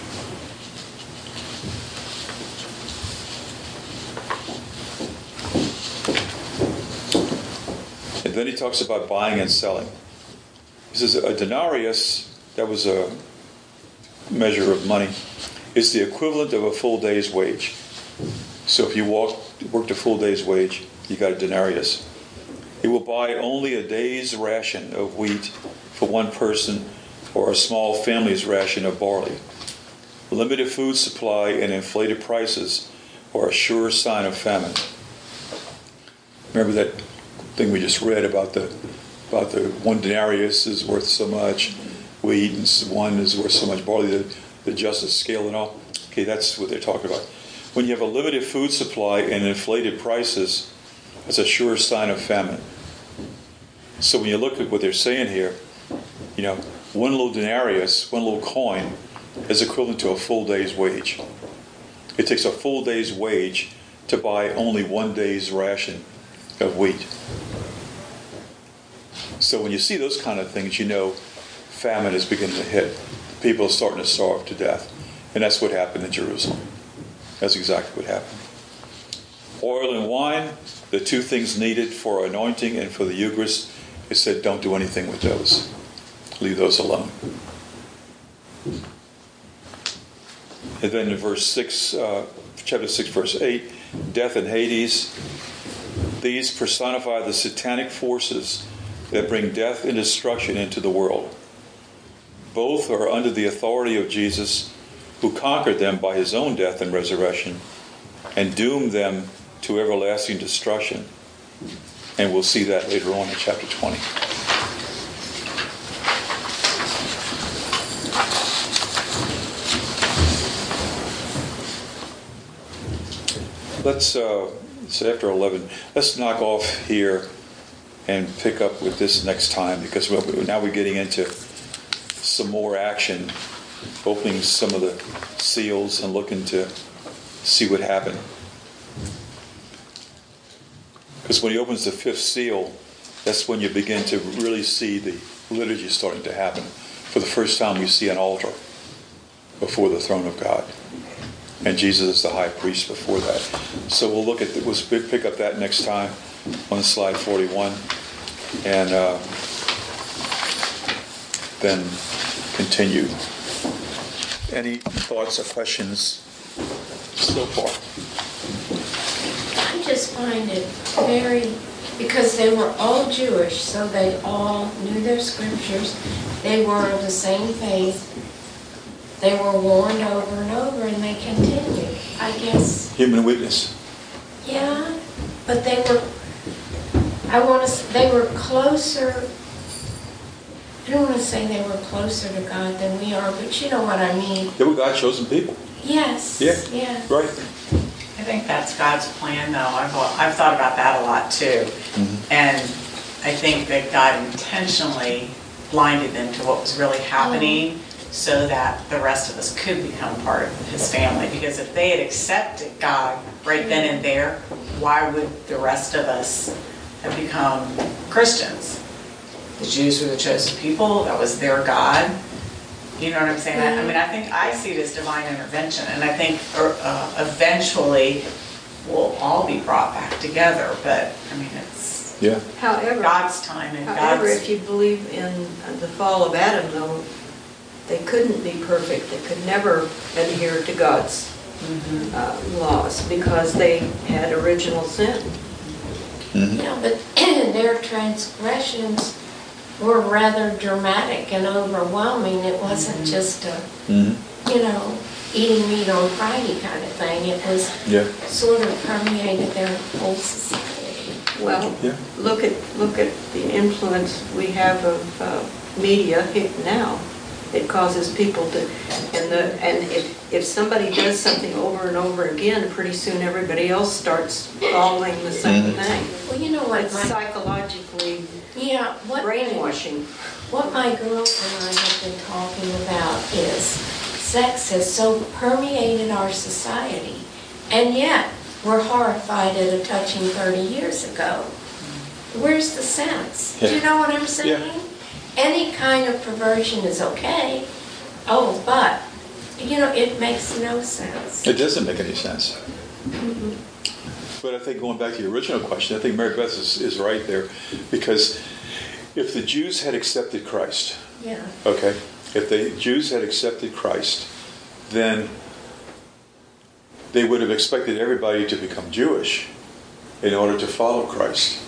And then he talks about buying and selling. He says a denarius, that was a measure of money, is the equivalent of a full day's wage. So if you worked a full day's wage, you got a denarius. It will buy only a day's ration of wheat for one person or a small family's ration of barley. Limited food supply and inflated prices or a sure sign of famine. Remember that thing we just read about the 1 denarius is worth so much, wheat, and 1 is worth so much barley, the justice scale and all. Okay, that's what they're talking about. When you have a limited food supply and inflated prices, that's a sure sign of famine. So when you look at what they're saying here, 1 little denarius, 1 little coin, is equivalent to a full day's wage. It takes a full day's wage to buy only 1 day's ration of wheat. So when you see those kind of things, famine is beginning to hit. People are starting to starve to death. And that's what happened in Jerusalem. That's exactly what happened. Oil and wine, the 2 things needed for anointing and for the Eucharist, it said don't do anything with those. Leave those alone. And then in verse 6, chapter 6, verse 8, death and Hades, these personify the satanic forces that bring death and destruction into the world. Both are under the authority of Jesus, who conquered them by his own death and resurrection and doomed them to everlasting destruction. And we'll see that later on in chapter 20. Let's, so after 11, let's knock off here and pick up with this next time, because now we're getting into some more action, opening some of the seals and looking to see what happened. Because when he opens the 5th seal, that's when you begin to really see the liturgy starting to happen. For the first time, we see an altar before the throne of God. And Jesus is the high priest before that. So we'll look at, we'll pick up that next time on slide 41. And then continue. Any thoughts or questions so far? I just find it very, because they were all Jewish, so they all knew their scriptures. They were of the same faith. They were warned over and over, and they continued. I guess. Human weakness. Yeah, but they were. They were closer. I don't want to say they were closer to God than we are, but you know what I mean. They were God's chosen people. Yes. Yeah. Yeah. Right. I think that's God's plan, though. I've thought about that a lot, too. Mm-hmm. And I think that God intentionally blinded them to what was really happening so that the rest of us could become part of his family. Because if they had accepted God right then and there, why would the rest of us have become Christians? The Jews were the chosen people. That was their God. You know what I'm saying? I mean, I think I see it as divine intervention, and I think eventually we'll all be brought back together. But I mean, it's However, God's time and however, God's. if you believe in the fall of Adam, though, they couldn't be perfect. They could never adhere to God's laws because they had original sin. Mm-hmm. Yeah, but their transgressions were rather dramatic and overwhelming. It wasn't just a, eating meat on Friday kind of thing. It was sort of permeated their whole society. Well, look at the influence we have of media now. It causes people to, and if somebody does something over and over again, pretty soon everybody else starts following the same thing. Well, you know what? It's psychologically what brainwashing. What my girls and I have been talking about is sex has so permeated our society, and yet we're horrified at a touching 30 years ago. Where's the sense? Do you know what I'm saying? Yeah. Any kind of perversion is okay. Oh, but, it makes no sense. It doesn't make any sense. But I think going back to your original question, I think Mary Beth is right there, because if the Jews had accepted Christ, if the Jews had accepted Christ, then they would have expected everybody to become Jewish in order to follow Christ.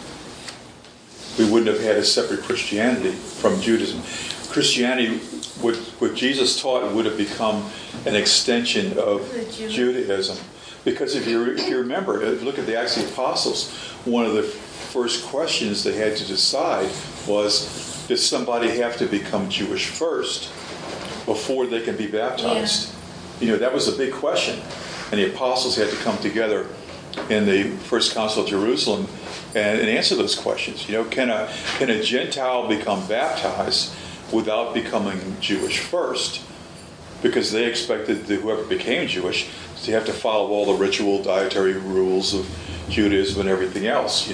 We wouldn't have had a separate Christianity from Judaism. Christianity, what Jesus taught, would have become an extension of Judaism. Because if you remember, look at the Acts of the Apostles, one of the first questions they had to decide was, does somebody have to become Jewish first before they can be baptized? That was a big question. And the apostles had to come together in the First Council of Jerusalem and answer those questions. Can a Gentile become baptized without becoming Jewish first? Because they expected that whoever became Jewish to have to follow all the ritual dietary rules of Judaism and everything else,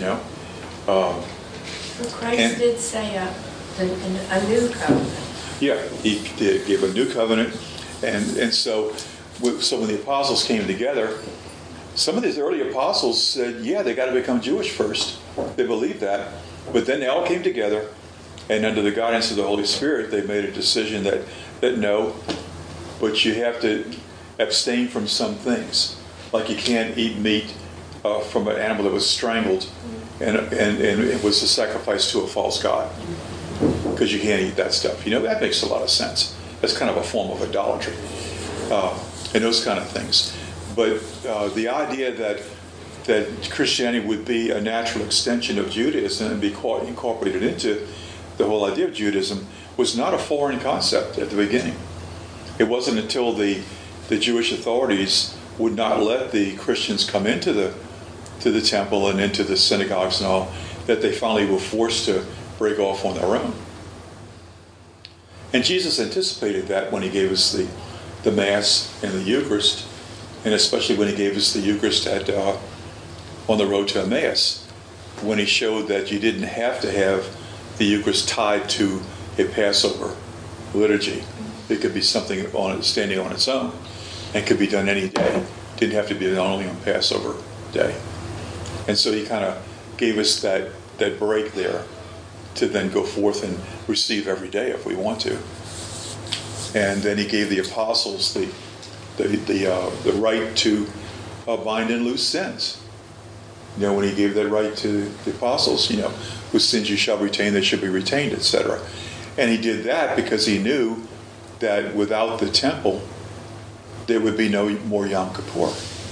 Christ did say a new covenant. Yeah, he did give a new covenant. And so when the apostles came together, some of these early apostles said, yeah, they got to become Jewish first. They believed that. But then they all came together, and under the guidance of the Holy Spirit, they made a decision that no, but you have to abstain from some things. Like you can't eat meat from an animal that was strangled and it was a sacrifice to a false god. Because you can't eat that stuff. That makes a lot of sense. That's kind of a form of idolatry. And those kind of things. But the idea that Christianity would be a natural extension of Judaism and be incorporated into the whole idea of Judaism was not a foreign concept at the beginning. It wasn't until the Jewish authorities would not let the Christians come into the temple and into the synagogues and all, that they finally were forced to break off on their own. And Jesus anticipated that when he gave us the Mass and the Eucharist, and especially when he gave us the Eucharist on the road to Emmaus, when he showed that you didn't have to have the Eucharist tied to a Passover liturgy. It could be something standing on its own and could be done any day. Didn't have to be done only on Passover day. And so he kind of gave us that break there to then go forth and receive every day if we want to. And then he gave the apostles the right to bind and loose sins. When he gave that right to the apostles, whose sins you shall retain, they should be retained, etc. And he did that because he knew that without the temple, there would be no more Yom Kippur.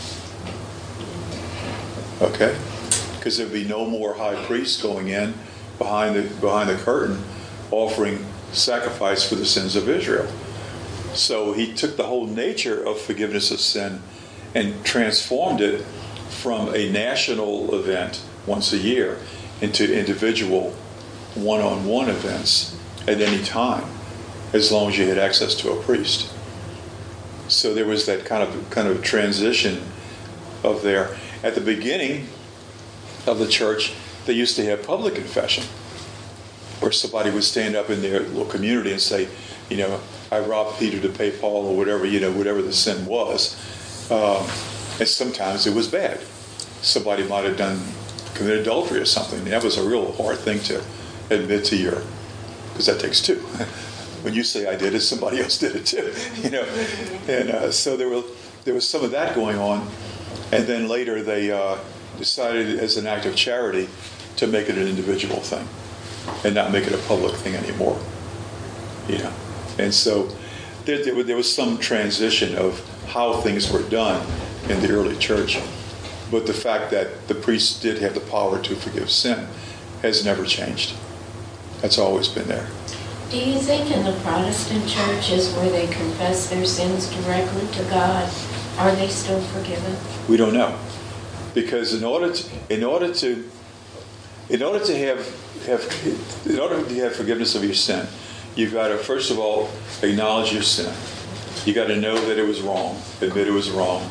Okay? Because there would be no more high priests going in behind the curtain offering sacrifice for the sins of Israel. So he took the whole nature of forgiveness of sin and transformed it from a national event once a year into individual one-on-one events at any time, as long as you had access to a priest. So there was that kind of transition of there. At the beginning of the church, they used to have public confession, where somebody would stand up in their little community and say, I robbed Peter to pay Paul, or whatever the sin was. And sometimes it was bad. Somebody might have committed adultery or something. That was a real hard thing to admit to because that takes two. When you say I did it, somebody else did it too. And so there was some of that going on. And then later they decided, as an act of charity, to make it an individual thing and not make it a public thing anymore. And so there was some transition of how things were done in the early church. But the fact that the priests did have the power to forgive sin has never changed. That's always been there. Do you think in the Protestant churches where they confess their sins directly to God, are they still forgiven? We don't know, because in order to have forgiveness of your sin, you've got to first of all acknowledge your sin. You got to know that it was wrong, admit it was wrong,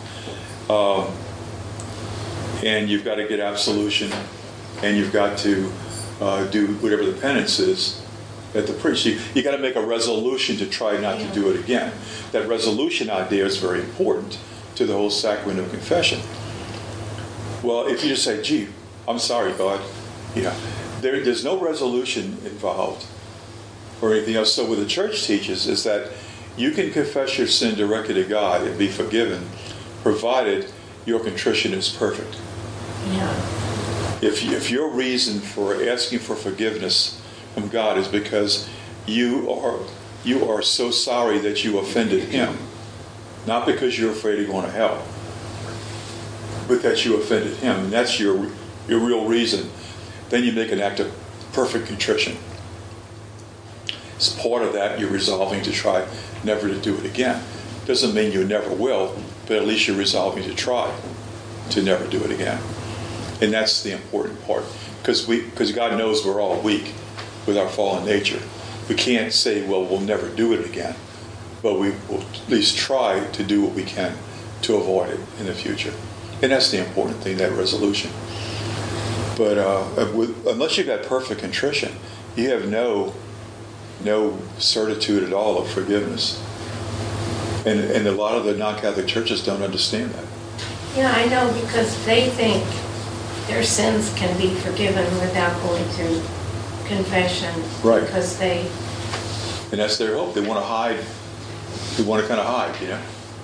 and you've got to get absolution, and you've got to do whatever the penance is at the priest. You got to make a resolution to try not to do it again. That resolution idea is very important to the whole sacrament of confession. Well, if you just say, gee, I'm sorry, God, there's no resolution involved or anything else. So what the church teaches is that you can confess your sin directly to God and be forgiven, provided your contrition is perfect. Yeah. If your reason for asking for forgiveness from God is because you are so sorry that you offended Him, not because you're afraid of going to hell, but that you offended him, and that's your real reason. Then you make an act of perfect contrition. As part of that, you're resolving to try never to do it again. Doesn't mean you never will, but at least you're resolving to try to never do it again. And that's the important part, because God knows we're all weak with our fallen nature. We can't say, well, we'll never do it again, but we will at least try to do what we can to avoid it in the future. And that's the important thing, that resolution. But unless you've got perfect contrition, you have no certitude at all of forgiveness. And a lot of the non-Catholic churches don't understand that. Yeah, I know, because they think their sins can be forgiven without going through confession. Right. Because they... And that's their hope. They want to hide. They want to kind of hide, you know.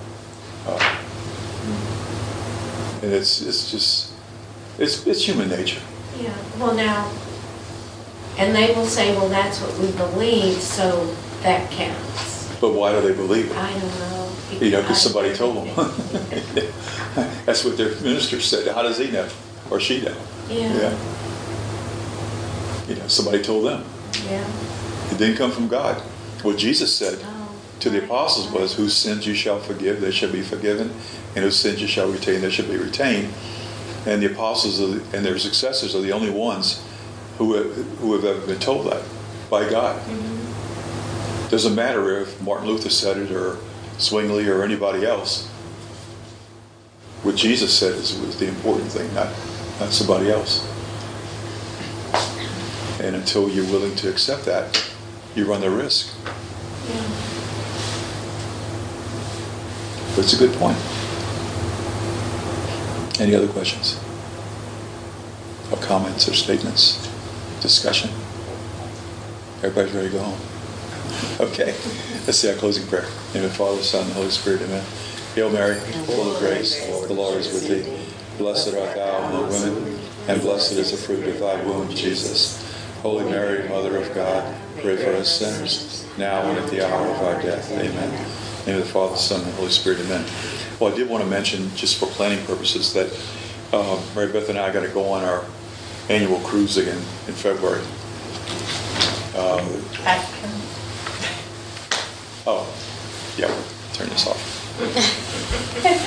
And it's human nature. Yeah, well now, and they will say, well, that's what we believe, so that counts. But why do they believe it? I don't know. Because somebody told them. That's what their minister said. How does he know? Or she know? Yeah. Somebody told them. Yeah. It didn't come from God. What Jesus said Oh, to the apostles was, whose sins you shall forgive, they shall be forgiven, and whose sins you shall retain, they shall be retained. And the apostles and their successors are the only ones who have ever been told that by God. Mm-hmm. Doesn't matter if Martin Luther said it, or Zwingli, or anybody else. What Jesus said was the important thing, not somebody else. And until you're willing to accept that, you run the risk. Yeah. But it's a good point. Any other questions? Or comments or statements? Discussion? Everybody's ready to go home? Okay. Let's say our closing prayer. In the name of the Father, Son, and Holy Spirit, amen. Hail Mary, full of grace, the Lord is with thee. Blessed art thou among women, and blessed is the fruit of thy womb, Jesus. Holy Mary, Mother of God, pray for us sinners, now and at the hour of our death. Amen. In the name of the Father, Son, and Holy Spirit, amen. Well, I did want to mention, just for planning purposes, that Mary Beth and I got to go on our annual cruise again in February. Oh, yeah, turn this off.